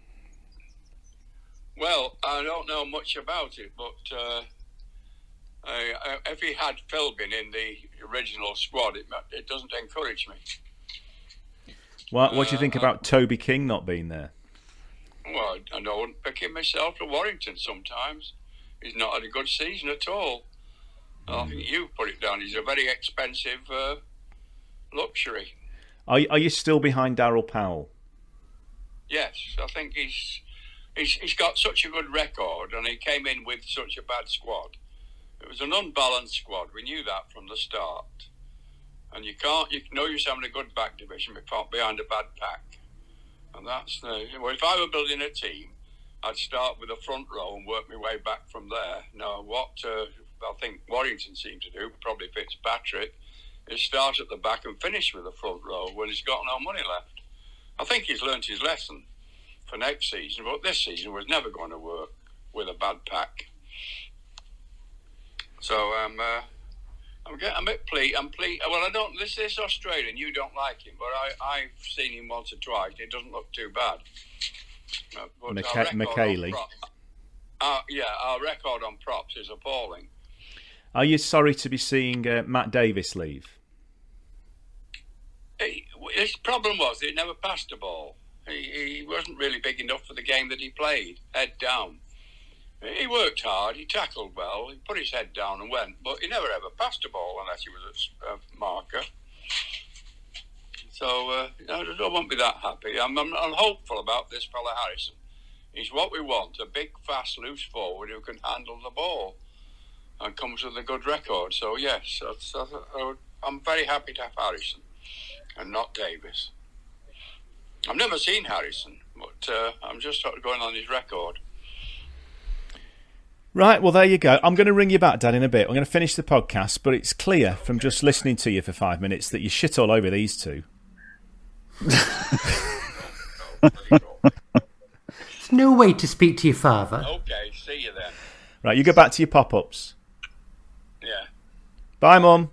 Well, I don't know much about it, but uh, I, I, if he had Philbin in the original squad, it, it doesn't encourage me. What, what do you think Uh, about Toby King not being there? Well, I know I wouldn't pick him myself for Warrington sometimes. He's not had a good season at all. I think you put it down. He's a very expensive uh, luxury. Are, are you still behind Daryl Powell? Yes, I think he's, he's he's got such a good record, and he came in with such a bad squad. It was an unbalanced squad. We knew that from the start. And you can't, you know you're having a good back division behind a bad pack. And that's, uh, well, if I were building a team, I'd start with the front row and work my way back from there. Now, what uh, I think Warrington seemed to do, probably Fitzpatrick, is start at the back and finish with the front row when he's got no money left. I think he's learnt his lesson for next season, but this season was never going to work with a bad pack. So um, uh, I'm getting a bit ple- I'm ple- Well, I don't. This this Australian, you don't like him, but I I've seen him once or twice. It doesn't look too bad. Uh, but Mc- our record on McKaylee. prop- uh, yeah, our record on props is appalling. Are you sorry to be seeing uh, Matt Davis leave? He, his problem was that he never passed the ball. He, he wasn't really big enough for the game that he played, head down. He worked hard, he tackled well, he put his head down and went, but he never ever passed the ball unless he was a, a marker. So uh, I won't be that happy. I'm, I'm, I'm hopeful about this fella Harrison. He's what we want, a big, fast, loose forward who can handle the ball and comes with a good record. So yes, that's, that's, I'm very happy to have Harrison and not Davis. I've never seen Harrison, but uh, I'm just sort of going on his record. Right, well, there you go. I'm going to ring you back, Dad, in a bit. I'm going to finish the podcast, but it's clear from just listening to you for five minutes that you shit all over these two. There's no way to speak to your father. Okay, see you then. Right, you go back to your pop-ups. Yeah. Bye, Mum.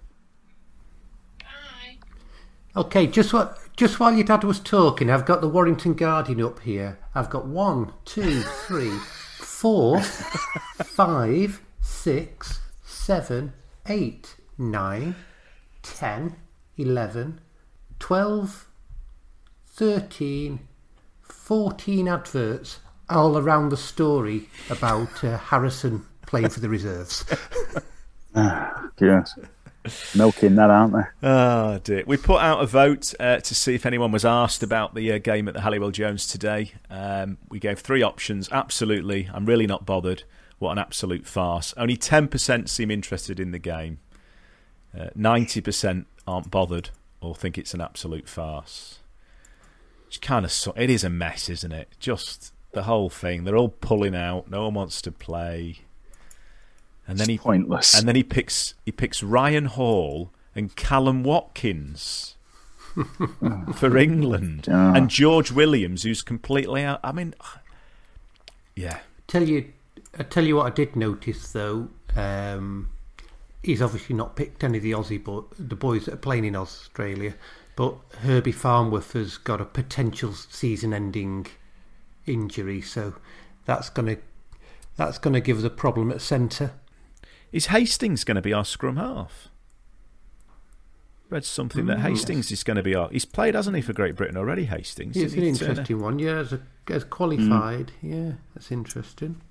Okay, just what, just while your dad was talking, I've got the Warrington Guardian up here. I've got one, two, three, four, five, six, seven, eight, nine, ten, eleven, twelve, thirteen, fourteen adverts all around the story about uh, Harrison playing for the reserves. Ah, yes. Milking that, aren't they? Oh, dear. We put out a vote uh, to see if anyone was asked about the uh, game at the Halliwell Jones today. Um, we gave three options. Absolutely. I'm really not bothered. What an absolute farce. Only ten percent seem interested in the game. Uh, ninety percent aren't bothered or think it's an absolute farce. It's kind of so- it is a mess, isn't it? Just the whole thing. They're all pulling out. No one wants to play. And then it's he pointless. And then he picks he picks Ryan Hall and Callum Watkins for England, oh. and George Williams, who's completely out. I mean, yeah. Tell you, I tell you what, I did notice though. Um, he's obviously not picked any of the Aussie, but the boys that are playing in Australia. But Herbie Farnworth has got a potential season-ending injury, so that's gonna that's gonna give us a problem at centre. Is Hastings going to be our scrum half? Read something that Mm. Hastings is going to be our... He's played, hasn't he, for Great Britain already, Hastings? It's an Didn't he turn interesting a- one, yeah, as, a, as qualified. Mm. Yeah, that's interesting.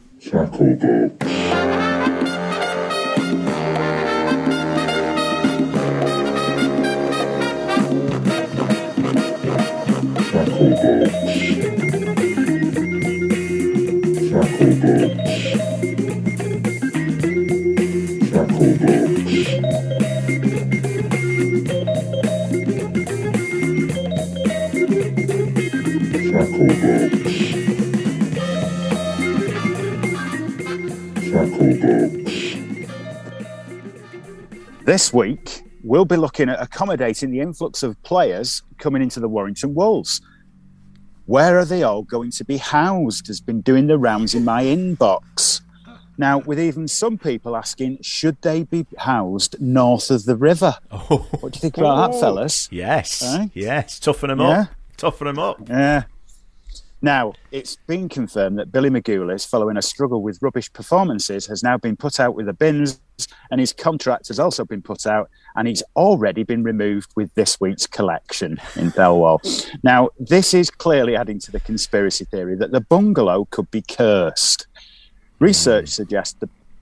This week, we'll be looking at accommodating the influx of players coming into the Warrington Wolves. Where are they all going to be housed has been doing the rounds in my inbox. Now, with even some people asking, should they be housed north of the river? Oh. What do you think about that, fellas? Yes, Right? yes. Toughen them Yeah. up. Toughen them up. Yeah. Now, it's been confirmed that Billy Magoulis, following a struggle with rubbish performances, has now been put out with the bins, and his contract has also been put out, and he's already been removed with this week's collection in Thelwall. Now, this is clearly adding to the conspiracy theory that the bungalow could be cursed. Research suggests the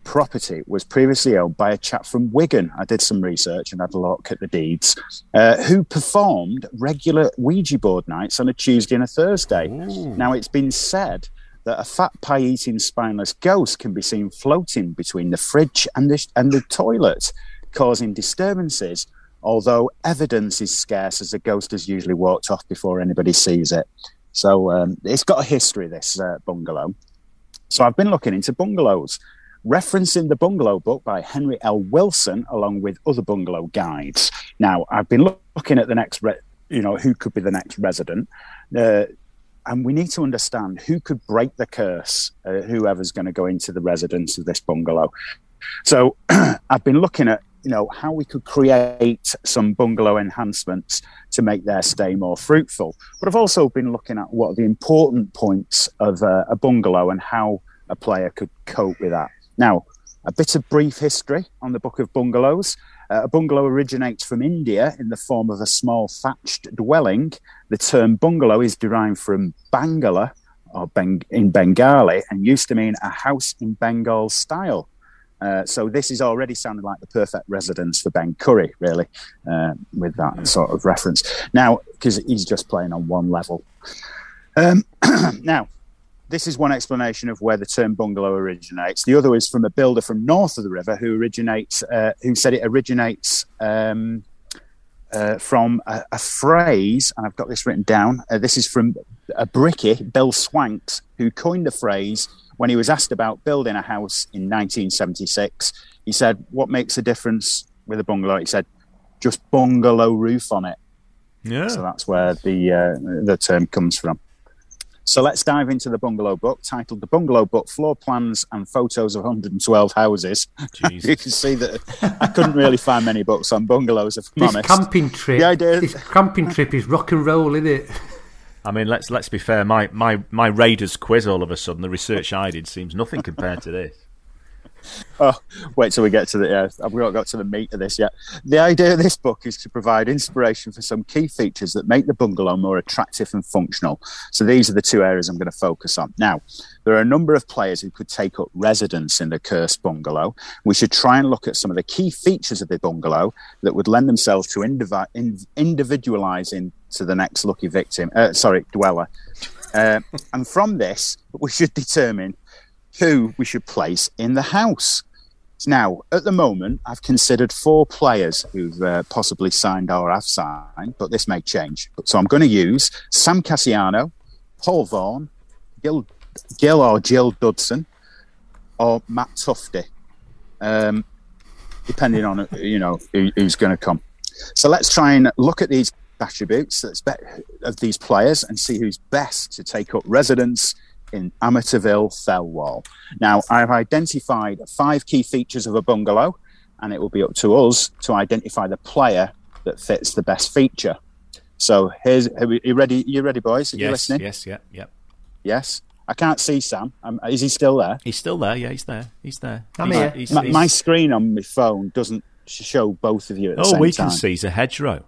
property was previously owned by a chap from Wigan. I did some research and had a look at the deeds, uh, who performed regular Ouija board nights on a Tuesday and a Thursday. Ooh. Now, it's been said that a fat pie-eating spineless ghost can be seen floating between the fridge and the, and the toilet, causing disturbances, although evidence is scarce as the ghost has usually walked off before anybody sees it. So um, it's got a history, this uh, bungalow. So I've been looking into bungalows, referencing the Bungalow book by Henry L. Wilson, along with other bungalow guides. Now, I've been look- looking at the next, re- you know, who could be the next resident. Uh, and we need to understand who could break the curse, uh, whoever's going to go into the residence of this bungalow. So I've been looking at, you know, how we could create some bungalow enhancements to make their stay more fruitful. But I've also been looking at what are the important points of uh, a bungalow and how a player could cope with that. Now, a bit of brief history on the Book of Bungalows. Uh, a bungalow originates from India in the form of a small thatched dwelling. The term bungalow is derived from Bangala, or Beng- in Bengali, and used to mean a house in Bengal style. Uh, so this is already sounding like the perfect residence for Ben Curry, really, uh, with that mm. sort of reference. Now, because he's just playing on one level. Um, now, this is one explanation of where the term bungalow originates. The other is from a builder from north of the river who originates, uh, who said it originates um, uh, from a, a phrase, and I've got this written down. Uh, this is from a brickie, Bill Swanks, who coined the phrase when he was asked about building a house in nineteen seventy-six. He said, "What makes a difference with a bungalow?" He said, "Just bungalow roof on it." Yeah. So that's where the uh, the term comes from. So let's dive into the bungalow book, titled The Bungalow Book, Floor Plans and Photos of one hundred twelve Houses. You can see that I couldn't really find many books on bungalows, if I'm this honest. Camping trip, the idea... This camping trip is rock and roll, isn't it? I mean, let's let's be fair. My, my, my Raiders quiz, all of a sudden, the research I did seems nothing compared to this. Oh, wait till we get to the. Yeah, I've not got to the meat of this yet. The idea of this book is to provide inspiration for some key features that make the bungalow more attractive and functional. So these are the two areas I'm going to focus on. Now, there are a number of players who could take up residence in the cursed bungalow. We should try and look at some of the key features of the bungalow that would lend themselves to indivi- in, individualising to the next lucky victim. Uh, sorry, dweller. Uh, and from this, we should determine who we should place in the house. Now, at the moment, I've considered four players who've uh, possibly signed or have signed, but this may change. So I'm going to use Sam Cassiano, Paul Vaughan, Gil, Gil or Jill Dudson, or Matt Tufty, um, depending on, you know, who, who's going to come. So let's try and look at these attributes that's be- of these players and see who's best to take up residence in Amateurville Thelwall. Now, I've identified five key features of a bungalow, and it will be up to us to identify the player that fits the best feature. So here's, are you ready? You ready, boys? Are yes, you listening? Yes, yeah, yeah. Yes? I can't see Sam. Um, is he still there? He's still there, yeah, he's there. He's there. I'm he's, here. He's, my, he's... my screen on my phone doesn't show both of you at the oh, same we time. can see he's a hedgerow.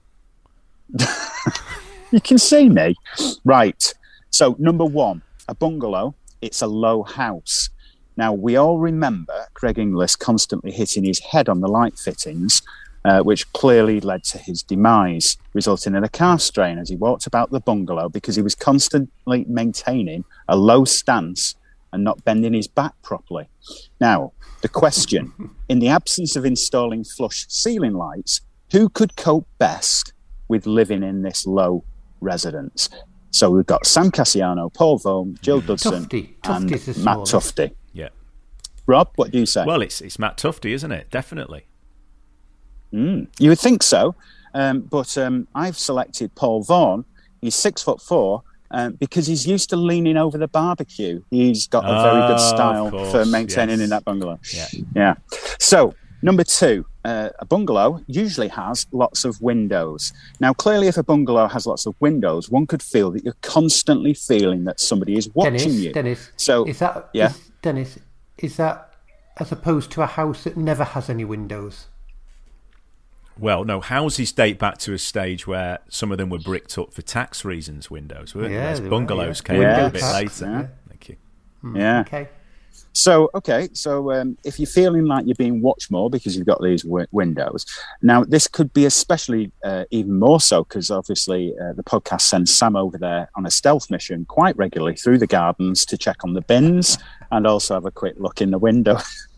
You can see me? Right. So, number one. A bungalow, it's a low house. Now, we all remember Craig Inglis constantly hitting his head on the light fittings, uh, which clearly led to his demise, resulting in a calf strain as he walked about the bungalow because he was constantly maintaining a low stance and not bending his back properly. Now, the question, in the absence of installing flush ceiling lights, who could cope best with living in this low residence? So we've got Sam Cassiano, Paul Vaughan, Jill Dudson, Tufty. and Tufty's the Matt smallest. Tufty. Yeah. Rob, what do you say? Well, it's it's Matt Tufty, isn't it? Definitely. Mm, you would think so, um, but um, I've selected Paul Vaughan. He's six foot four um, because he's used to leaning over the barbecue. He's got a very good Oh, style of course, for maintaining yes. in that bungalow. Yeah. Yeah. So, number two, uh, a bungalow usually has lots of windows. Now, clearly, if a bungalow has lots of windows, one could feel that you're constantly feeling that somebody is watching Dennis, you. Dennis, so, is that yeah? is, Dennis? Is that as opposed to a house that never has any windows? Well, no, houses date back to a stage where some of them were bricked up for tax reasons, windows, weren't Yeah, they? Whereas they were, bungalows yeah. came Yeah. a bit Tax, later. yeah. Thank you. Yeah. Okay. So, okay, so um, if you're feeling like you're being watched more because you've got these w- windows, now this could be especially uh, even more so because obviously uh, the podcast sends Sam over there on a stealth mission quite regularly through the gardens to check on the bins and also have a quick look in the window.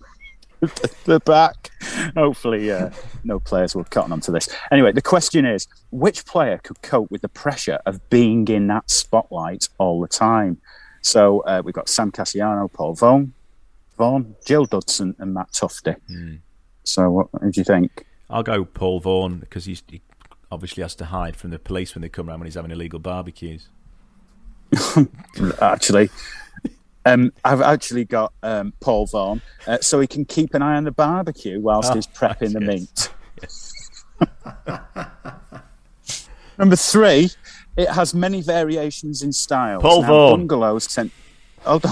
The back. Hopefully, uh, no players will cotton onto this. Anyway, the question is, which player could cope with the pressure of being in that spotlight all the time? So uh, we've got Sam Cassiano, Paul Vaughan, Vaughan, Jill Dudson, and Matt Tufty. Mm. So, what, what do you think? I'll go Paul Vaughan because he's, he obviously has to hide from the police when they come around when he's having illegal barbecues. Actually. Um, I've actually got um, Paul Vaughan, uh, so he can keep an eye on the barbecue whilst oh, he's prepping the yes. meat. Number three, it has many variations in styles. Paul now, Vaughan. Bungalows tend... Hold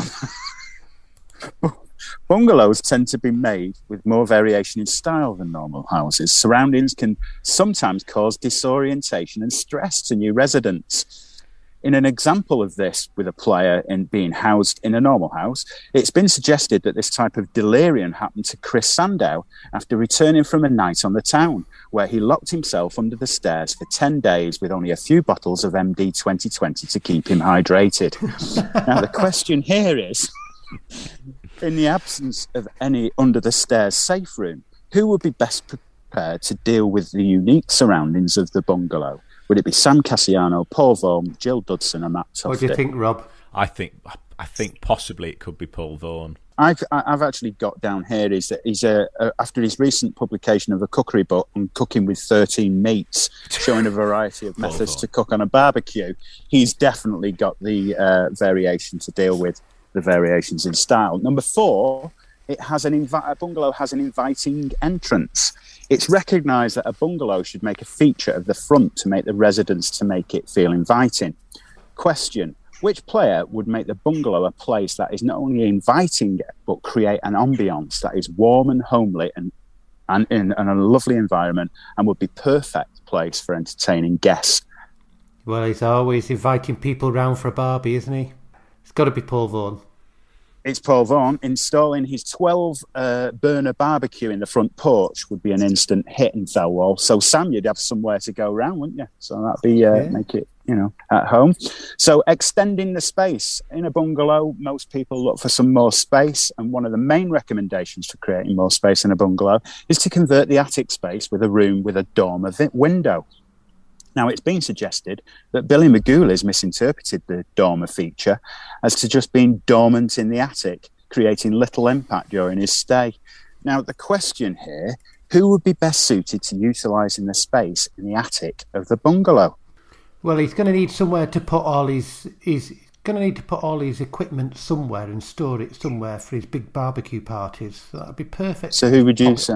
on. Bungalows tend to be made with more variation in style than normal houses. Surroundings can sometimes cause disorientation and stress to new residents. In an example of this with a player in being housed in a normal house, it's been suggested that this type of delirium happened to Chris Sandow after returning from a night on the town, where he locked himself under the stairs for ten days with only a few bottles of M D twenty twenty to keep him hydrated. Now, the question here is, in the absence of any under-the-stairs safe room, who would be best prepared to deal with the unique surroundings of the bungalow? Would it be Sam Cassiano, Paul Vaughan, Jill Dudson, and Matt Tufty? What do you think, Rob? I think I think possibly it could be Paul Vaughan. I've I've actually got down here is that he's a, a after his recent publication of a cookery book on cooking with thirteen meats, showing a variety of methods to cook on a barbecue. He's definitely got the uh, variation to deal with the variations in style. Number four, it has an invi- a bungalow has an inviting entrance. It's recognised that a bungalow should make a feature of the front to make the residents to make it feel inviting. Question: which player would make the bungalow a place that is not only inviting but create an ambience that is warm and homely and and in and a lovely environment and would be perfect place for entertaining guests? Well, he's always inviting people round for a barbie, isn't he? It's got to be Paul Vaughan. It's Paul Vaughan. Installing his twelve uh, burner barbecue in the front porch would be an instant hit in Thelwall. So, Sam, you'd have somewhere to go around, wouldn't you? So that'd be uh, yeah. make it, you know, at home. So, extending the space in a bungalow, most people look for some more space. And one of the main recommendations for creating more space in a bungalow is to convert the attic space with a room with a dormer window. Now, it's been suggested that Billy Magouli's misinterpreted the dormer feature as to just being dormant in the attic, creating little impact during his stay. Now, the question here, who would be best suited to utilising the space in the attic of the bungalow? Well, he's going to need somewhere to put all his... He's going to need to put all his equipment somewhere and store it somewhere for his big barbecue parties. So that would be perfect. So who would you say?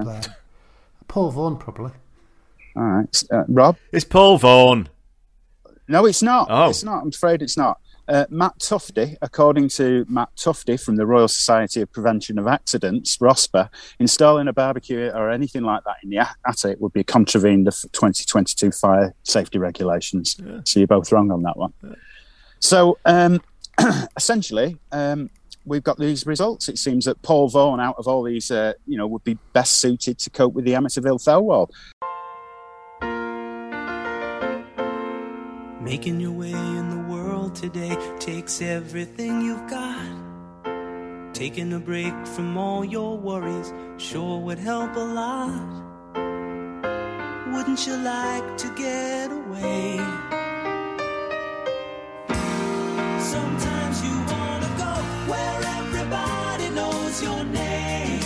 Paul Vaughan, probably. All right. Uh, Rob? It's Paul Vaughan. No, it's not. Oh. It's not. I'm afraid it's not. Uh, Matt Tufty, according to Matt Tufty from the Royal Society of Prevention of Accidents, ROSPA, installing a barbecue or anything like that in the attic would be contravening the twenty twenty-two fire safety regulations. Yeah. So you're both wrong on that one. Yeah. So um, essentially, um, we've got these results. It seems that Paul Vaughan, out of all these, uh, you know, would be best suited to cope with the Amityville Thelwall. Making your way in the world today takes everything you've got. Taking a break from all your worries sure would help a lot. Wouldn't you like to get away? Sometimes you wanna go where everybody knows your name,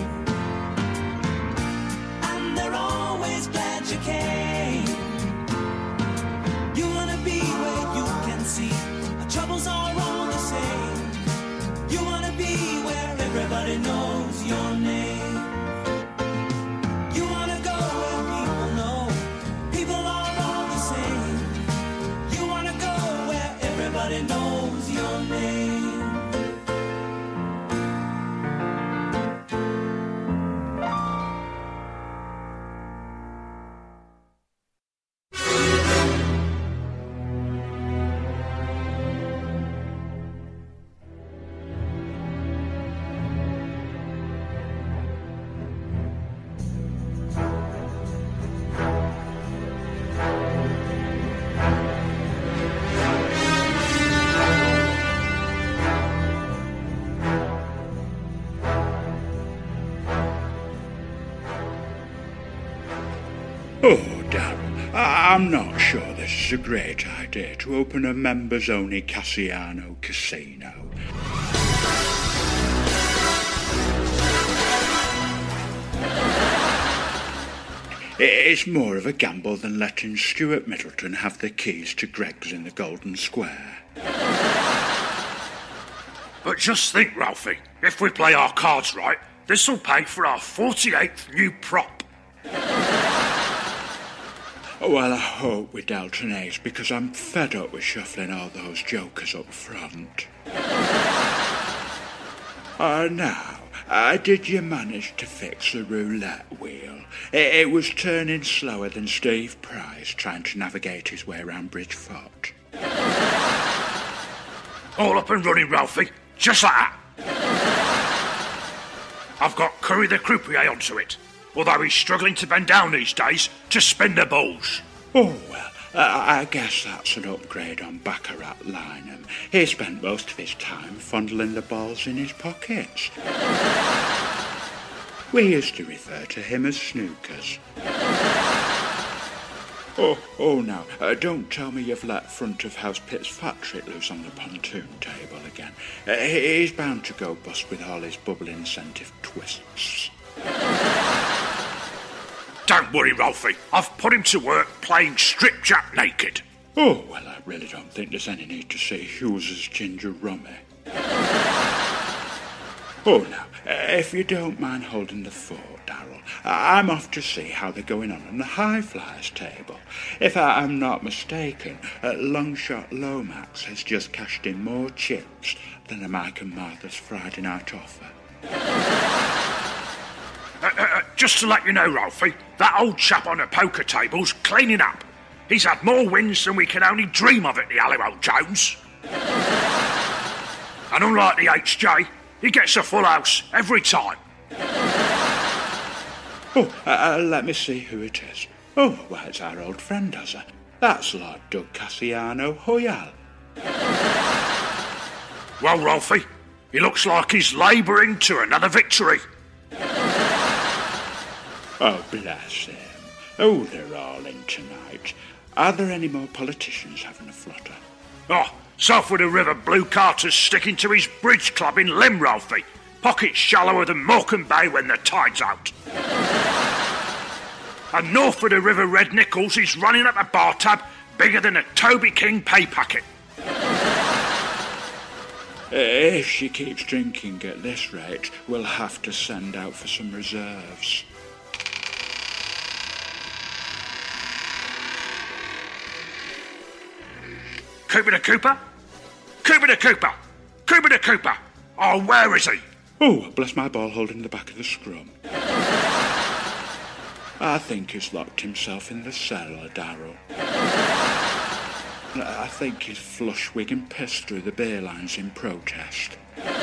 and they're always glad you came. You wanna be where you can see our troubles are all the same. You wanna be where everybody knows your name. You wanna go where people know people are all the same. You wanna go where everybody knows your name. I'm not sure this is a great idea to open a members-only Cassiano casino. It's more of a gamble than letting Stuart Middleton have the keys to Greg's in the Golden Square. But just think, Ralphie, if we play our cards right, this'll pay for our forty-eighth new prop. Well, I hope we dealt an ace, because I'm fed up with shuffling all those jokers up front. Uh, now, uh, did you manage to fix the roulette wheel? It, it was turning slower than Steve Price trying to navigate his way around Bridgefoot. All up and running, Ralphie. Just like that. I've got Curry the croupier onto it, although he's struggling to bend down these days to spin the balls. Oh, well, uh, I guess that's an upgrade on Baccarat Lynham. He spent most of his time fondling the balls in his pockets. We used to refer to him as snookers. Oh, oh no, uh, don't tell me you've let front of house Fitzpatrick loose on the pontoon table again. Uh, he's bound to go bust with all his bubble incentive twists. Don't worry, Ralphie. I've put him to work playing strip jack naked. Oh, well, I really don't think there's any need to say Hughes's ginger rummy. Oh, now, if you don't mind holding the fort, Darrell, I'm off to see how they're going on on the high flyers table. If I am not mistaken, uh, Longshot Lomax has just cashed in more chips than a Mike and Martha's Friday night offer. Uh, uh, just to let you know, Ralphie, that old chap on the poker table's cleaning up. He's had more wins than we can only dream of at the Halliwell Jones. And unlike the H J, he gets a full house every time. Oh, uh, let me see who it is. Oh, well, it's our old friend, does it? That's Lord Doug Cassiano Hoyal. Well, Ralphie, he looks like he's labouring to another victory. Oh, bless him. Oh, they're all in tonight. Are there any more politicians having a flutter? Oh, south of the river, Blue Carter's sticking to his bridge club in Lim, Ralphie. Pockets shallower than Morecambe Bay when the tide's out. And north of the river, Red Nichols is running up a bar tab bigger than a Toby King pay packet. If she keeps drinking at this rate, we'll have to send out for some reserves. Cooper the Cooper? Cooper the Cooper! Cooper the Cooper! Oh, where is he? Oh, bless my ball holding the back of the scrum. I think he's locked himself in the cellar, Darrell. I think he's flush wig and pissed through the beer lines in protest.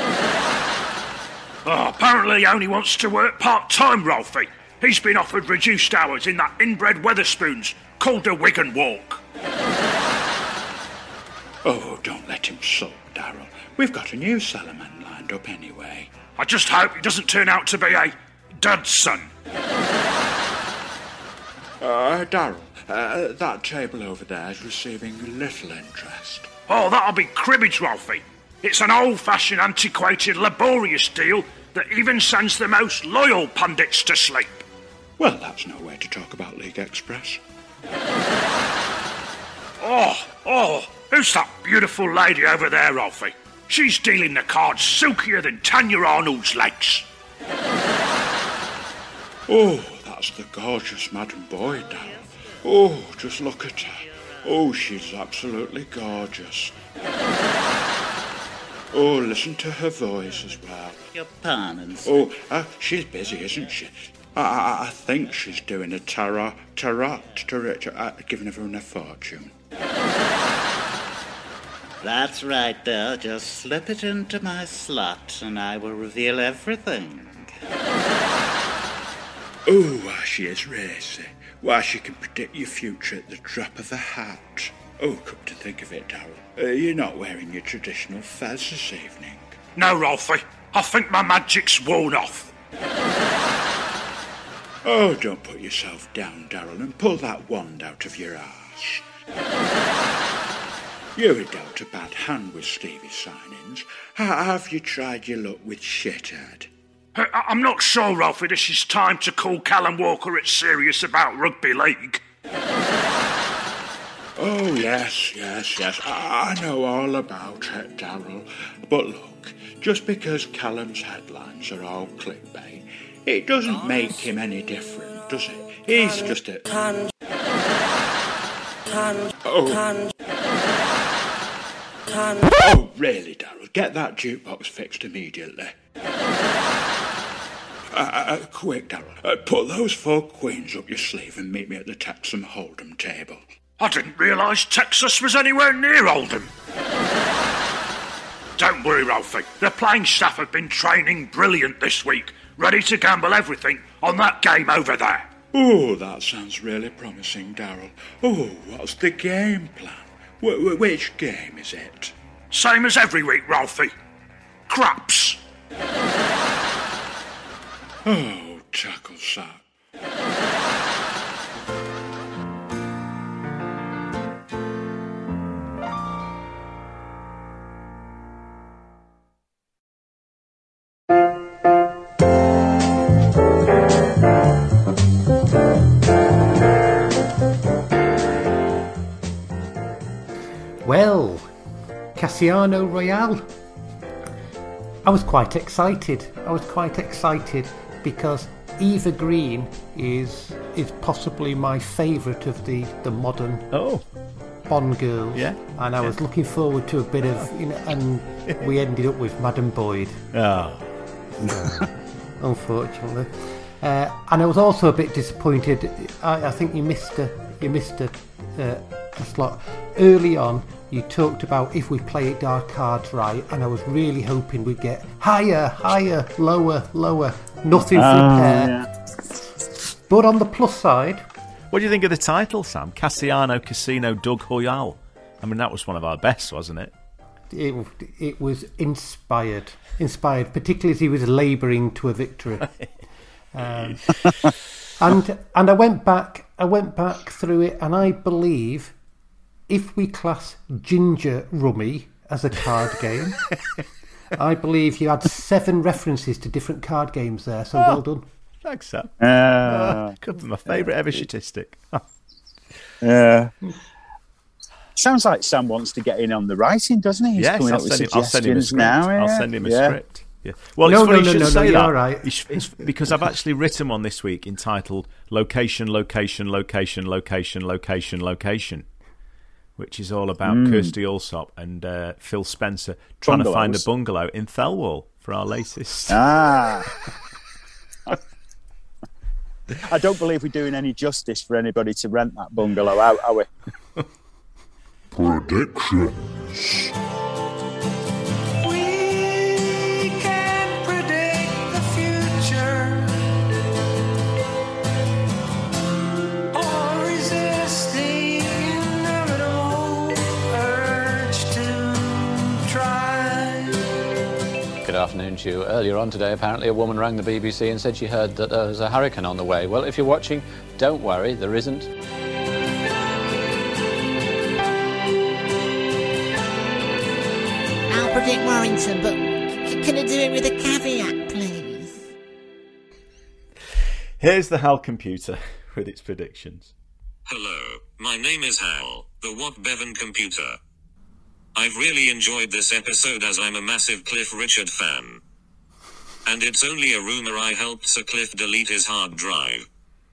Oh, apparently he only wants to work part-time, Ralphie. He's been offered reduced hours in that inbred Weatherspoons called the Wigan Walk. Oh, don't let him sulk, Darrell. We've got a new cellarman lined up anyway. I just hope he doesn't turn out to be a dud son. Uh, Darrell, uh, that table over there is receiving little interest. Oh, that'll be cribbage, Ralphie. It's an old-fashioned, antiquated, laborious deal that even sends the most loyal pundits to sleep. Well, that's no way to talk about League Express. Oh, oh, who's that beautiful lady over there, Ralphie? She's dealing the cards silkier than Tanya Arnold's legs. Oh, that's the gorgeous Madam Boyd, Darrell. Oh, just look at her. Oh, she's absolutely gorgeous. Oh, listen to her voice as well. Your pardon. Oh, uh, she's busy, isn't she? I, I, I think she's doing a tarot, tarot, tarot, uh, giving everyone a fortune. That's right, Bill. Just slip it into my slot and I will reveal everything. Oh, why she is racy. Why she can predict your future at the drop of a hat. Oh, come to think of it, Darrell, uh, you're not wearing your traditional fez this evening. No, Ralphie. I think my magic's worn off. Oh, don't put yourself down, Darrell, and pull that wand out of your arse. You were dealt a bad hand with Stevie's signings. How have you tried your luck with Shithead? I- I'm not sure, Ralphie, this is time to call Callum Walker at serious about rugby league. Oh, yes, yes, yes. I, I know all about it, Darrell. But look, just because Callum's headlines are all clickbait, it doesn't make him any different, does it? He's just a... Oh. Oh, really, Darrell? Get that jukebox fixed immediately. Uh, uh, quick, Darrell. Uh, put those four queens up your sleeve and meet me at the Texan Hold'em table. I didn't realise Texas was anywhere near Oldham. Don't worry, Ralphie. The playing staff have been training brilliant this week, ready to gamble everything on that game over there. Oh, that sounds really promising, Darrell. Oh, what's the game plan? W- w- which game is it? Same as every week, Ralphie. Craps. Oh, chuckle sack. Well, Casino Royale. I was quite excited. I was quite excited because Eva Green is is possibly my favourite of the, the modern oh. Bond girls. Yeah. And I was looking forward to a bit of, you know, and we ended up with Madam Boyd. Oh. So, unfortunately. Uh, and I was also a bit disappointed. I, I think you missed a you missed a, uh, a slot early on. You talked about if we play our cards right, and I was really hoping we'd get higher, higher, lower, lower. Nothing for Oh, repair. yeah. But on the plus side, what do you think of the title, Sam? Cassiano Casino Doug Royale. I mean, that was one of our best, wasn't it? it it was inspired, inspired, particularly as he was labouring to a victory. um, and and I went back, I went back through it, and I believe if we class Ginger Rummy as a card game, I believe you had seven references to different card games there. So oh, well done. Thanks, Sam. Uh, oh, could be my favourite ever statistic. Yeah. Sounds like Sam wants to get in on the writing, doesn't he? He's yes, coming I'll up with send, him, I'll send him a script. now. I'll yeah. send him a yeah. script. Yeah. Well, No, it's funny no, you should no, no, say no, that. you're right. It's, it's because I've actually written one this week entitled Location, Location, Location, Location, Location, Location, which is all about Mm. Kirsty Allsop and uh, Phil Spencer trying to find a Bungalows. bungalow in Thelwall for our latest. Ah. I don't believe we're doing any justice for anybody to rent that bungalow out, are we? Predictions. We can predict the future or resist the inevitable urge to try. Good afternoon to you. Earlier on today, apparently, a woman rang the B B C and said she heard that there was a hurricane on the way. Well, if you're watching, don't worry, there isn't. I'll predict Warrington, but c- can I do it with a caveat, please? Here's the Hal computer with its predictions. Hello, my name is Hal, the What Bevan computer. I've really enjoyed this episode as I'm a massive Cliff Richard fan. And it's only a rumour I helped Sir Cliff delete his hard drive.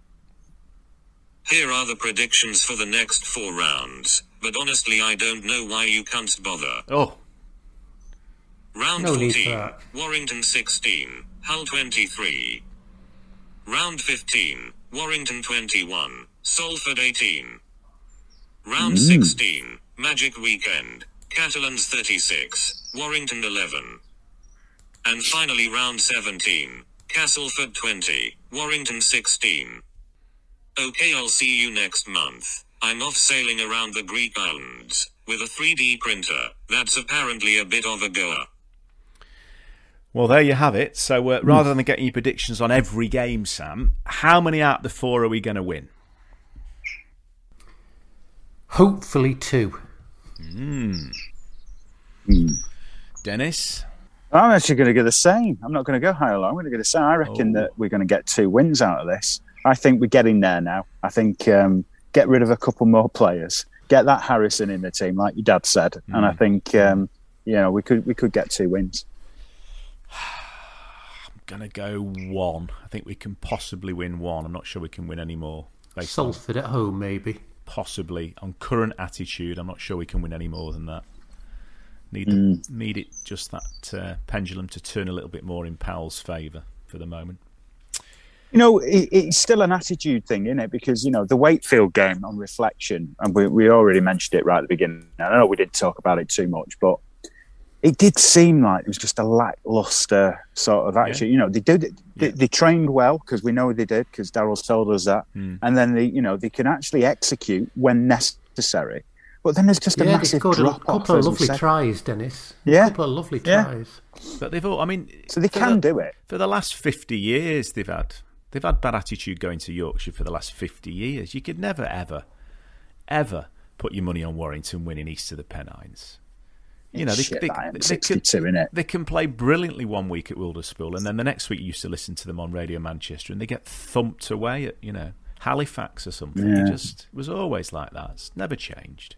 Here are the predictions for the next four rounds, but honestly I don't know why you can't bother. Oh. Round No need for fourteen, that. Warrington sixteen, Hull twenty-three. Round fifteen, Warrington twenty-one, Salford eighteen. Round Mm. sixteen, Magic Weekend, Catalans thirty-six, Warrington eleven. And finally round seventeen, Castleford twenty, Warrington sixteen. Okay, I'll see you next month. I'm off sailing around the Greek islands with a three D printer that's apparently a bit of a goer. Well, there you have it. So uh, rather than getting your predictions on every game, Sam, how many out of the four are we going to win? Hopefully two. Mm. Mm. Dennis? I'm actually going to go the same. I'm not going to go high or low. I'm going to go the same. I reckon Oh. that we're going to get two wins out of this. I think we're getting there now. I think um, get rid of a couple more players. Get that Harrison in the team, like your dad said. Mm. And I think, um, you know, we could we could get two wins. Going to go one. I think we can possibly win one. I'm not sure we can win any more. based on- Salford at home, maybe. Possibly. On current attitude, I'm not sure we can win any more than that. Need Mm. need it just that uh, pendulum to turn a little bit more in Powell's favour for the moment. You know, it, it's still an attitude thing, isn't it? Because, you know, the Wakefield game on reflection, and we, we already mentioned it right at the beginning. I know we didn't talk about it too much, but it did seem like it was just a lackluster sort of action. Yeah. You know, they did they, Yeah. they trained well, because we know they did, because Daryl's told us that. Mm. And then they, you know, they can actually execute when necessary. But then there's just a Yeah, they massive scored a drop off. couple of lovely tries, Dennis. Yeah. A couple of lovely Yeah. tries. But they've all, I mean, So they for can the- do it. For the last fifty years, they've had they've had bad attitude going to Yorkshire for the last fifty years. You could never, ever, ever put your money on Warrington winning east of the Pennines. You know, they, Shit, they, that M they, sixty-two, can, innit? they can play brilliantly one week at Wilderspool, and then the next week you used to listen to them on Radio Manchester, and they get thumped away at, you know, Halifax or something. Yeah. It just it was always like that. It's never changed.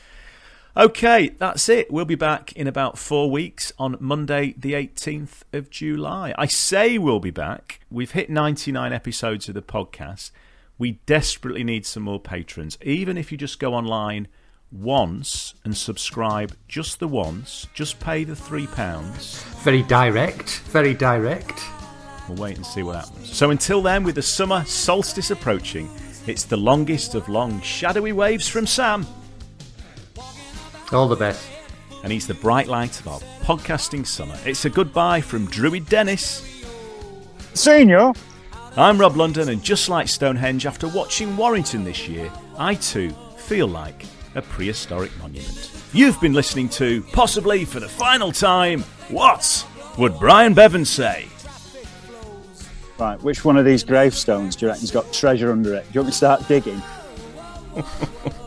Okay, that's it. We'll be back in about four weeks on Monday, the eighteenth of July. I say we'll be back. We've hit ninety-nine episodes of the podcast. We desperately need some more patrons. Even if you just go online once and subscribe just the once, just pay the three pounds. Very direct. Very direct. We'll wait and see what happens. So until then, with the summer solstice approaching, it's the longest of long shadowy waves from Sam. All the best. And he's the bright light of our podcasting summer. It's a goodbye from Druid Dennis. Senior. I'm Rob London, and just like Stonehenge, after watching Warrington this year, I too feel like a prehistoric monument. You've been listening to, possibly for the final time, What Would Brian Bevan Say? Right, which one of these gravestones do you reckon's got treasure under it? Do you want me to start digging?